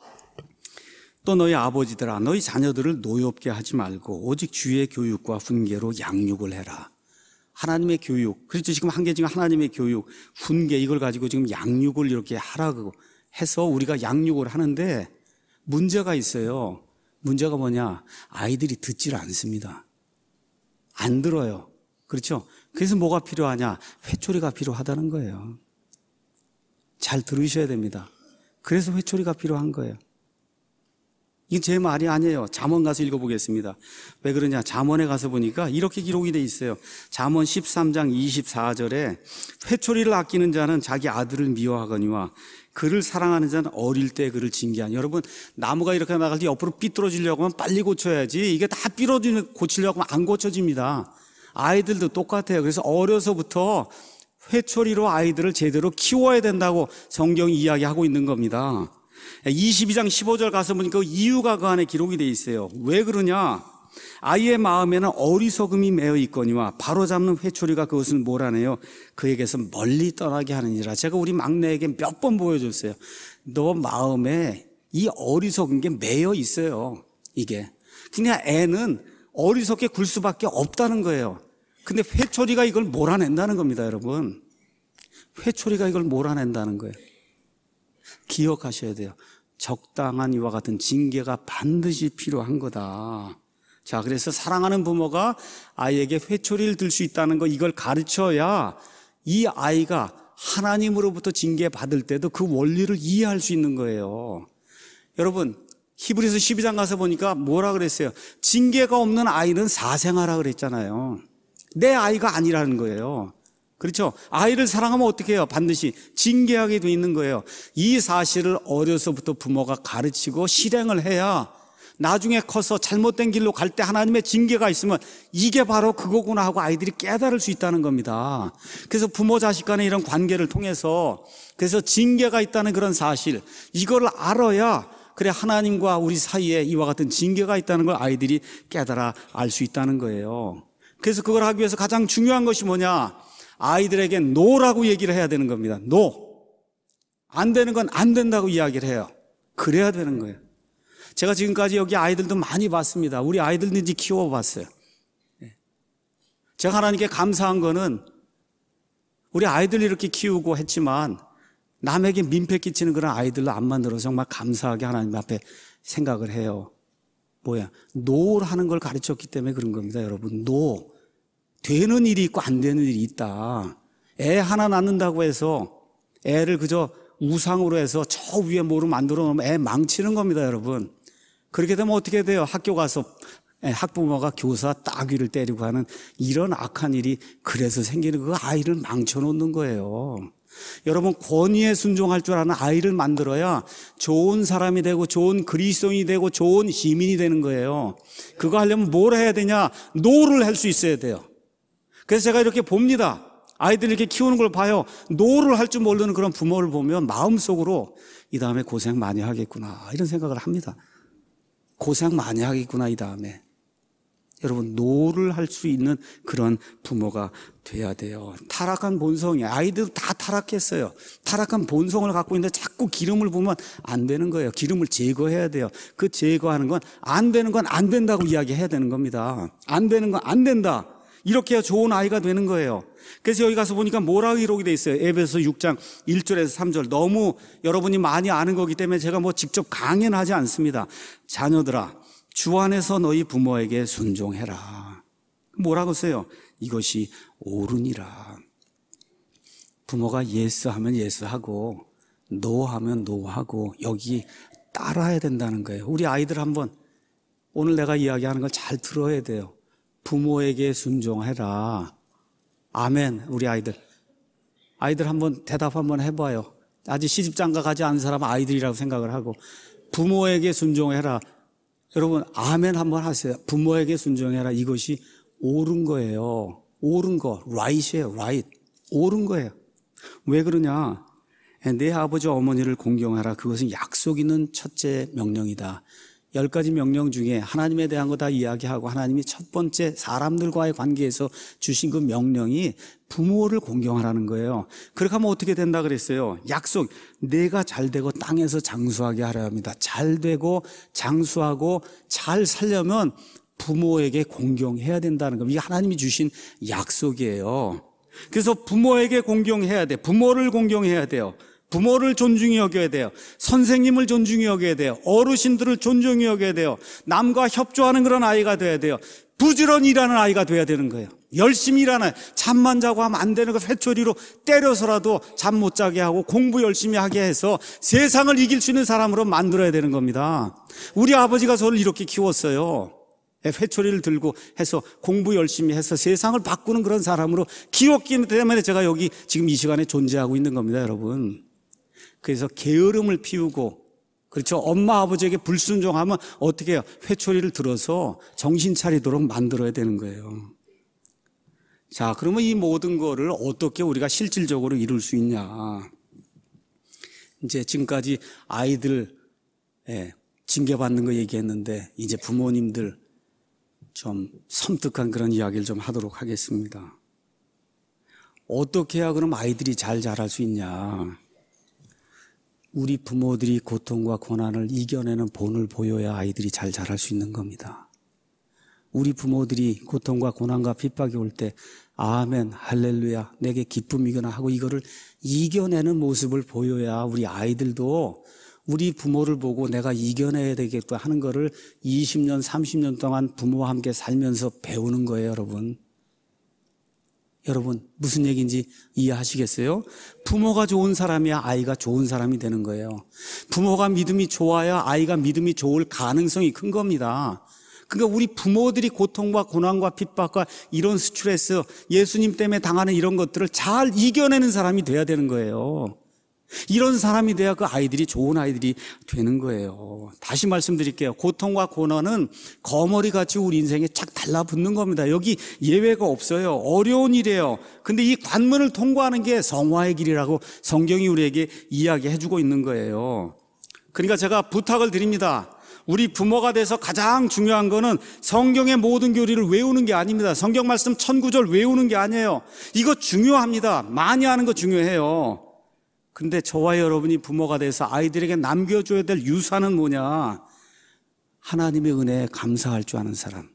또 너희 아버지들아 너희 자녀들을 노엽게 하지 말고 오직 주의 교육과 훈계로 양육을 해라. 하나님의 교육, 그렇죠. 지금 한 개 중에 하나님의 교육, 훈계 이걸 가지고 지금 양육을 이렇게 하라고 해서 우리가 양육을 하는데 문제가 있어요. 문제가 뭐냐? 아이들이 듣질 않습니다. 안 들어요. 그렇죠? 그래서 뭐가 필요하냐? 회초리가 필요하다는 거예요. 잘 들으셔야 됩니다. 그래서 회초리가 필요한 거예요. 이게 제 말이 아니에요. 잠언 가서 읽어보겠습니다. 왜 그러냐? 잠언에 가서 보니까 이렇게 기록이 돼 있어요. 잠언 십삼 장 이십사 절에 회초리를 아끼는 자는 자기 아들을 미워하거니와 그를 사랑하는 자는 어릴 때 그를 징계하니. 여러분, 나무가 이렇게 나갈 때 옆으로 삐뚤어지려고 하면 빨리 고쳐야지. 이게 다 삐뚤어지는 고치려고 하면 안 고쳐집니다. 아이들도 똑같아요. 그래서 어려서부터 회초리로 아이들을 제대로 키워야 된다고 성경이 이야기하고 있는 겁니다. 이십이 장 십오 절 가서 보니까 그 이유가 그 안에 기록이 돼 있어요. 왜 그러냐? 아이의 마음에는 어리석음이 매어 있거니와 바로잡는 회초리가 그것을 몰아내요 그에게서 멀리 떠나게 하느니라. 제가 우리 막내에게 몇 번 보여줬어요. 너 마음에 이 어리석은 게 매여 있어요. 이게 그냥 애는 어리석게 굴 수밖에 없다는 거예요. 근데 회초리가 이걸 몰아낸다는 겁니다. 여러분, 회초리가 이걸 몰아낸다는 거예요. 기억하셔야 돼요. 적당한 이와 같은 징계가 반드시 필요한 거다. 자, 그래서 사랑하는 부모가 아이에게 회초리를 들 수 있다는 거, 이걸 가르쳐야 이 아이가 하나님으로부터 징계받을 때도 그 원리를 이해할 수 있는 거예요. 여러분, 히브리서 십이 장 가서 보니까 뭐라 그랬어요? 징계가 없는 아이는 사생아라 그랬잖아요. 내 아이가 아니라는 거예요. 그렇죠? 아이를 사랑하면 어떻게 해요? 반드시 징계하게 돼 있는 거예요. 이 사실을 어려서부터 부모가 가르치고 실행을 해야 나중에 커서 잘못된 길로 갈 때 하나님의 징계가 있으면 이게 바로 그거구나 하고 아이들이 깨달을 수 있다는 겁니다. 그래서 부모 자식 간의 이런 관계를 통해서 그래서 징계가 있다는 그런 사실, 이걸 알아야 그래 하나님과 우리 사이에 이와 같은 징계가 있다는 걸 아이들이 깨달아 알 수 있다는 거예요. 그래서 그걸 하기 위해서 가장 중요한 것이 뭐냐? 아이들에게 노라고 얘기를 해야 되는 겁니다. 노. 안 되는 건 안 된다고 이야기를 해요. 그래야 되는 거예요. 제가 지금까지 여기 아이들도 많이 봤습니다. 우리 아이들도 이제 키워봤어요. 제가 하나님께 감사한 거는 우리 아이들 이렇게 키우고 했지만 남에게 민폐 끼치는 그런 아이들로 안 만들어서 정말 감사하게 하나님 앞에 생각을 해요. 뭐야? 노라는 걸 가르쳤기 때문에 그런 겁니다. 여러분, 노. 되는 일이 있고 안 되는 일이 있다. 애 하나 낳는다고 해서 애를 그저 우상으로 해서 저 위에 뭐로 만들어 놓으면 애 망치는 겁니다. 여러분, 그렇게 되면 어떻게 돼요? 학교 가서 학부모가 교사 따귀를 때리고 하는 이런 악한 일이 그래서 생기는 그 아이를 망쳐놓는 거예요. 여러분, 권위에 순종할 줄 아는 아이를 만들어야 좋은 사람이 되고 좋은 그리스도인이 되고 좋은 시민이 되는 거예요. 그거 하려면 뭘 해야 되냐? 노를 할 수 있어야 돼요. 그래서 제가 이렇게 봅니다. 아이들 이렇게 키우는 걸 봐요. 노를 할 줄 모르는 그런 부모를 보면 마음속으로 이 다음에 고생 많이 하겠구나 이런 생각을 합니다. 고생 많이 하겠구나 이 다음에. 여러분, 노를 할 수 있는 그런 부모가 돼야 돼요. 타락한 본성이, 아이들도 다 타락했어요. 타락한 본성을 갖고 있는데 자꾸 기름을 부으면 안 되는 거예요. 기름을 제거해야 돼요. 그 제거하는 건 안 되는 건 안 된다고 이야기해야 되는 겁니다. 안 되는 건 안 된다. 이렇게 해야 좋은 아이가 되는 거예요. 그래서 여기 가서 보니까 뭐라고 기록이 돼 있어요? 에베소서 육 장 일 절에서 삼 절. 너무 여러분이 많이 아는 거기 때문에 제가 뭐 직접 강연은 하지 않습니다. 자녀들아, 주 안에서 너희 부모에게 순종해라. 뭐라고 써요? 이것이 옳으니라. 부모가 예스 하면 예스 하고 노 하면 노 하고 여기 따라야 된다는 거예요. 우리 아이들 한번 오늘 내가 이야기하는 걸 잘 들어야 돼요. 부모에게 순종해라. 아멘. 우리 아이들 아이들 한번 대답 한번 해봐요. 아직 시집장가 가지 않은 사람은 아이들이라고 생각을 하고 부모에게 순종해라. 여러분, 아멘 한번 하세요. 부모에게 순종해라. 이것이 옳은 거예요. 옳은 거, right이에요. right. 옳은 거예요. 왜 그러냐? 내 아버지 어머니를 공경하라. 그것은 약속 있는 첫째 명령이다. 열 가지 명령 중에 하나님에 대한 거 다 이야기하고 하나님이 첫 번째 사람들과의 관계에서 주신 그 명령이 부모를 공경하라는 거예요. 그렇게 하면 어떻게 된다 그랬어요? 약속, 내가 잘 되고 땅에서 장수하게 하려 합니다. 잘 되고 장수하고 잘 살려면 부모에게 공경해야 된다는 겁니다. 이게 하나님이 주신 약속이에요. 그래서 부모에게 공경해야 돼. 부모를 공경해야 돼요. 부모를 존중히 여겨야 돼요. 선생님을 존중히 여겨야 돼요. 어르신들을 존중히 여겨야 돼요. 남과 협조하는 그런 아이가 돼야 돼요. 부지런히 일하는 아이가 돼야 되는 거예요. 열심히 일하는, 잠만 자고 하면 안 되는 거 회초리로 때려서라도 잠 못 자게 하고 공부 열심히 하게 해서 세상을 이길 수 있는 사람으로 만들어야 되는 겁니다. 우리 아버지가 저를 이렇게 키웠어요. 회초리를 들고 해서 공부 열심히 해서 세상을 바꾸는 그런 사람으로 키웠기 때문에 제가 여기 지금 이 시간에 존재하고 있는 겁니다, 여러분. 그래서 게으름을 피우고, 그렇죠, 엄마 아버지에게 불순종하면 어떻게 해요? 회초리를 들어서 정신 차리도록 만들어야 되는 거예요. 자, 그러면 이 모든 거를 어떻게 우리가 실질적으로 이룰 수 있냐? 이제 지금까지 아이들 예, 징계받는 거 얘기했는데 이제 부모님들 좀 섬뜩한 그런 이야기를 좀 하도록 하겠습니다. 어떻게 해야 그럼 아이들이 잘 자랄 수 있냐? 우리 부모들이 고통과 고난을 이겨내는 본을 보여야 아이들이 잘 자랄 수 있는 겁니다. 우리 부모들이 고통과 고난과 핍박이 올 때 아멘, 할렐루야, 내게 기쁨이구나 하고 이거를 이겨내는 모습을 보여야 우리 아이들도 우리 부모를 보고 내가 이겨내야 되겠다 하는 거를 이십 년, 삼십 년 동안 부모와 함께 살면서 배우는 거예요, 여러분. 여러분, 무슨 얘기인지 이해하시겠어요? 부모가 좋은 사람이야 아이가 좋은 사람이 되는 거예요. 부모가 믿음이 좋아야 아이가 믿음이 좋을 가능성이 큰 겁니다. 그러니까 우리 부모들이 고통과 고난과 핍박과 이런 스트레스, 예수님 때문에 당하는 이런 것들을 잘 이겨내는 사람이 돼야 되는 거예요. 이런 사람이 돼야 그 아이들이 좋은 아이들이 되는 거예요. 다시 말씀드릴게요. 고통과 고난은 거머리같이 우리 인생에 착 달라붙는 겁니다. 여기 예외가 없어요. 어려운 일이에요. 근데 이 관문을 통과하는 게 성화의 길이라고 성경이 우리에게 이야기해주고 있는 거예요. 그러니까 제가 부탁을 드립니다. 우리 부모가 돼서 가장 중요한 거는 성경의 모든 교리를 외우는 게 아닙니다. 성경 말씀 천구절 외우는 게 아니에요. 이거 중요합니다. 많이 하는 거 중요해요. 근데 저와 여러분이 부모가 돼서 아이들에게 남겨줘야 될 유산은 뭐냐? 하나님의 은혜에 감사할 줄 아는 사람,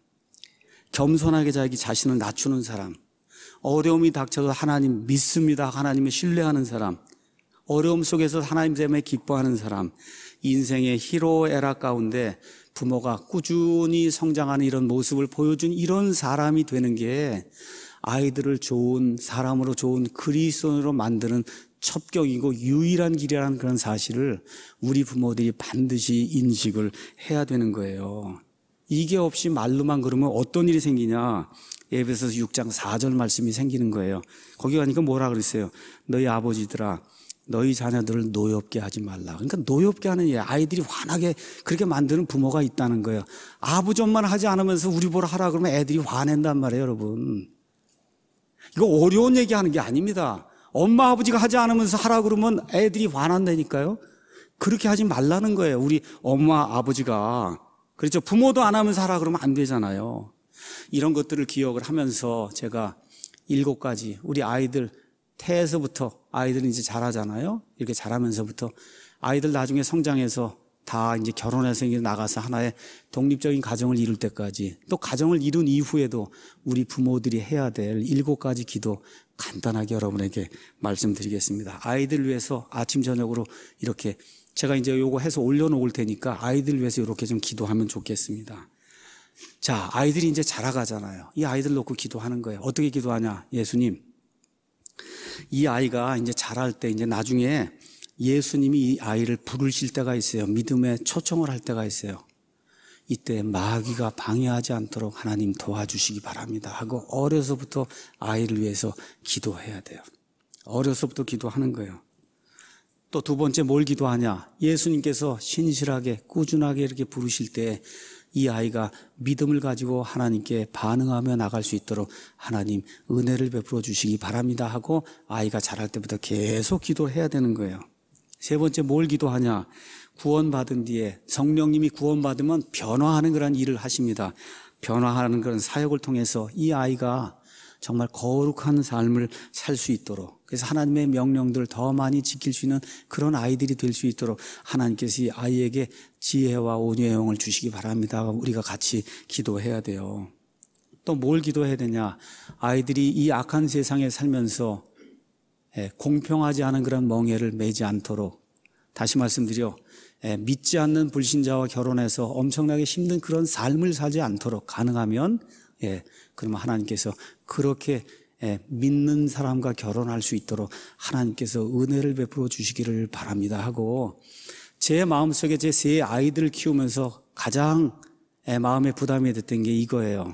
겸손하게 자기 자신을 낮추는 사람, 어려움이 닥쳐도 하나님 믿습니다, 하나님을 신뢰하는 사람, 어려움 속에서 하나님 때문에 기뻐하는 사람, 인생의 희로애락 가운데 부모가 꾸준히 성장하는 이런 모습을 보여준 이런 사람이 되는 게 아이들을 좋은 사람으로, 좋은 그리스도인으로 만드는 첩경이고 유일한 길이라는 그런 사실을 우리 부모들이 반드시 인식을 해야 되는 거예요. 이게 없이 말로만 그러면 어떤 일이 생기냐? 에베소서 육 장 사 절 말씀이 생기는 거예요. 거기 가니까 뭐라 그랬어요? 너희 아버지들아, 너희 자녀들을 노엽게 하지 말라. 그러니까 노엽게 하는 일, 아이들이 화나게 그렇게 만드는 부모가 있다는 거예요. 아부존만 하지 않으면서 우리 보러 하라 그러면 애들이 화낸단 말이에요, 여러분. 이거 어려운 얘기하는 게 아닙니다. 엄마 아버지가 하지 않으면서 하라 그러면 애들이 화난다니까요. 그렇게 하지 말라는 거예요. 우리 엄마 아버지가. 그렇죠. 부모도 안 하면서 하라 그러면 안 되잖아요. 이런 것들을 기억을 하면서 제가 일곱 가지 우리 아이들 태에서부터 아이들은 이제 자라잖아요. 이렇게 자라면서부터 아이들 나중에 성장해서 다 이제 결혼해서 이제 나가서 하나의 독립적인 가정을 이룰 때까지, 또 가정을 이룬 이후에도 우리 부모들이 해야 될 일곱 가지 기도 간단하게 여러분에게 말씀드리겠습니다. 아이들 위해서 아침 저녁으로 이렇게 제가 이제 요거 해서 올려놓을 테니까 아이들 위해서 이렇게 좀 기도하면 좋겠습니다. 자, 아이들이 이제 자라가잖아요. 이 아이들 놓고 기도하는 거예요. 어떻게 기도하냐? 예수님, 이 아이가 이제 자랄 때 이제 나중에 예수님이 이 아이를 부르실 때가 있어요. 믿음에 초청을 할 때가 있어요. 이때 마귀가 방해하지 않도록 하나님 도와주시기 바랍니다 하고 어려서부터 아이를 위해서 기도해야 돼요. 어려서부터 기도하는 거예요. 또 두 번째 뭘 기도하냐? 예수님께서 신실하게 꾸준하게 이렇게 부르실 때 이 아이가 믿음을 가지고 하나님께 반응하며 나갈 수 있도록 하나님 은혜를 베풀어 주시기 바랍니다 하고 아이가 자랄 때부터 계속 기도를 해야 되는 거예요. 세 번째 뭘 기도하냐? 구원받은 뒤에 성령님이 구원받으면 변화하는 그런 일을 하십니다. 변화하는 그런 사역을 통해서 이 아이가 정말 거룩한 삶을 살 수 있도록, 그래서 하나님의 명령들을 더 많이 지킬 수 있는 그런 아이들이 될 수 있도록 하나님께서 이 아이에게 지혜와 온유의 영을 주시기 바랍니다. 우리가 같이 기도해야 돼요. 또 뭘 기도해야 되냐? 아이들이 이 악한 세상에 살면서 공평하지 않은 그런 멍에를 매지 않도록, 다시 말씀드려 믿지 않는 불신자와 결혼해서 엄청나게 힘든 그런 삶을 살지 않도록, 가능하면 예, 그러면 하나님께서 그렇게 예, 믿는 사람과 결혼할 수 있도록 하나님께서 은혜를 베풀어 주시기를 바랍니다 하고, 제 마음속에 제 세 아이들을 키우면서 가장 예, 마음에 부담이 됐던 게 이거예요.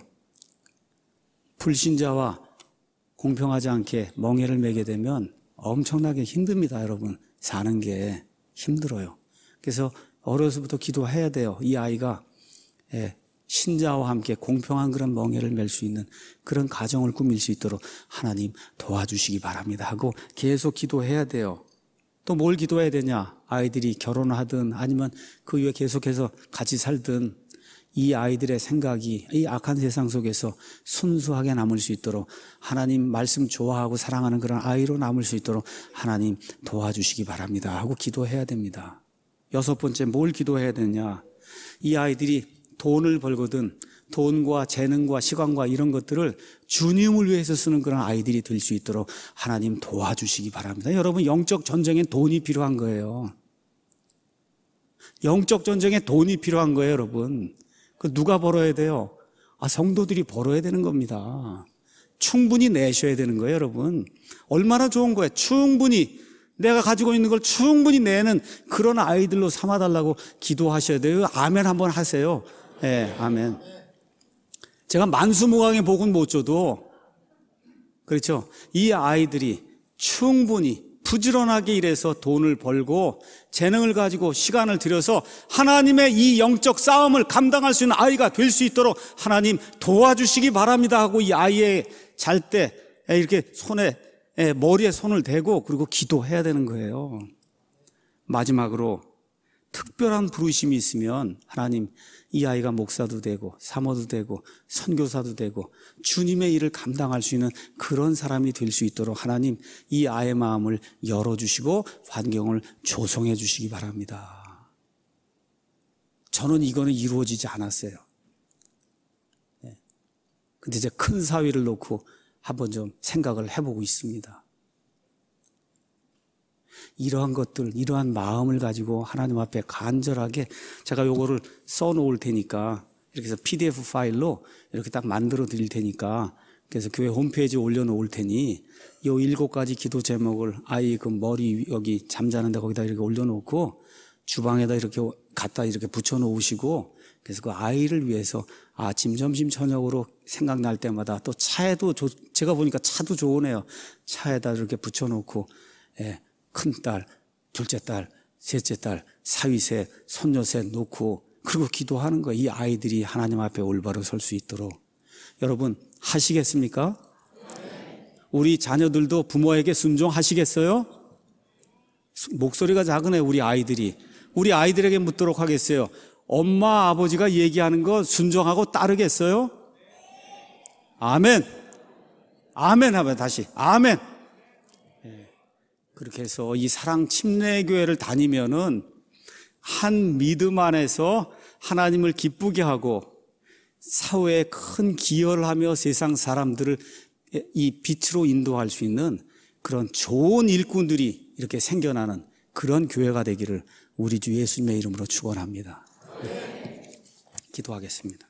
불신자와 공평하지 않게 멍에를 매게 되면 엄청나게 힘듭니다, 여러분. 사는 게 힘들어요. 그래서 어려서부터 기도해야 돼요. 이 아이가 예, 신자와 함께 공평한 그런 멍에를 맬 수 있는 그런 가정을 꾸밀 수 있도록 하나님 도와주시기 바랍니다 하고 계속 기도해야 돼요. 또 뭘 기도해야 되냐? 아이들이 결혼을 하든 아니면 그 이후에 계속해서 같이 살든 이 아이들의 생각이 이 악한 세상 속에서 순수하게 남을 수 있도록, 하나님 말씀 좋아하고 사랑하는 그런 아이로 남을 수 있도록 하나님 도와주시기 바랍니다 하고 기도해야 됩니다. 여섯 번째 뭘 기도해야 되냐? 이 아이들이 돈을 벌거든 돈과 재능과 시간과 이런 것들을 주님을 위해서 쓰는 그런 아이들이 될 수 있도록 하나님 도와주시기 바랍니다. 여러분, 영적 전쟁엔 돈이 필요한 거예요. 영적 전쟁에 돈이 필요한 거예요, 여러분. 그 누가 벌어야 돼요? 아, 성도들이 벌어야 되는 겁니다. 충분히 내셔야 되는 거예요, 여러분. 얼마나 좋은 거예요. 충분히 내가 가지고 있는 걸 충분히 내는 그런 아이들로 삼아달라고 기도하셔야 돼요. 아멘 한번 하세요. 예, 네, 아멘. 제가 만수무강의 복은 못 줘도, 그렇죠, 이 아이들이 충분히 부지런하게 일해서 돈을 벌고 재능을 가지고 시간을 들여서 하나님의 이 영적 싸움을 감당할 수 있는 아이가 될 수 있도록 하나님 도와주시기 바랍니다 하고 이 아이의 잘 때 이렇게 손에 머리에 손을 대고 그리고 기도해야 되는 거예요. 마지막으로 특별한 부르심이 있으면 하나님 이 아이가 목사도 되고 사모도 되고 선교사도 되고 주님의 일을 감당할 수 있는 그런 사람이 될 수 있도록 하나님 이 아이의 마음을 열어주시고 환경을 조성해 주시기 바랍니다. 저는 이거는 이루어지지 않았어요. 근데 이제 큰 사위를 놓고 한번 좀 생각을 해보고 있습니다. 이러한 것들, 이러한 마음을 가지고 하나님 앞에 간절하게 제가 요거를 써놓을 테니까 이렇게 해서 피디에프 파일로 이렇게 딱 만들어 드릴 테니까, 그래서 교회 홈페이지에 올려놓을 테니 요 일곱 가지 기도 제목을 아이 그 머리 여기 잠자는데 거기다 이렇게 올려놓고 주방에다 이렇게 갖다 이렇게 붙여놓으시고, 그래서 그 아이를 위해서 아침, 점심, 저녁으로 생각날 때마다 또 차에도 조, 제가 보니까 차도 좋으네요. 차에다 이렇게 붙여놓고 예, 큰딸, 둘째 딸, 셋째 딸, 사위 셋, 손녀 셋 놓고 그리고 기도하는 거예요. 이 아이들이 하나님 앞에 올바로 설 수 있도록. 여러분 하시겠습니까? 우리 자녀들도 부모에게 순종하시겠어요? 목소리가 작으네 우리 아이들이. 우리 아이들에게 묻도록 하겠어요. 엄마 아버지가 얘기하는 거 순종하고 따르겠어요? 아멘. 아멘 하면 다시 아멘. 예. 그렇게 해서 이 사랑 침례교회를 다니면은 한 믿음 안에서 하나님을 기쁘게 하고 사회에 큰 기여를 하며 세상 사람들을 이 빛으로 인도할 수 있는 그런 좋은 일꾼들이 이렇게 생겨나는 그런 교회가 되기를 우리 주 예수님의 이름으로 축원합니다. 네. 기도하겠습니다.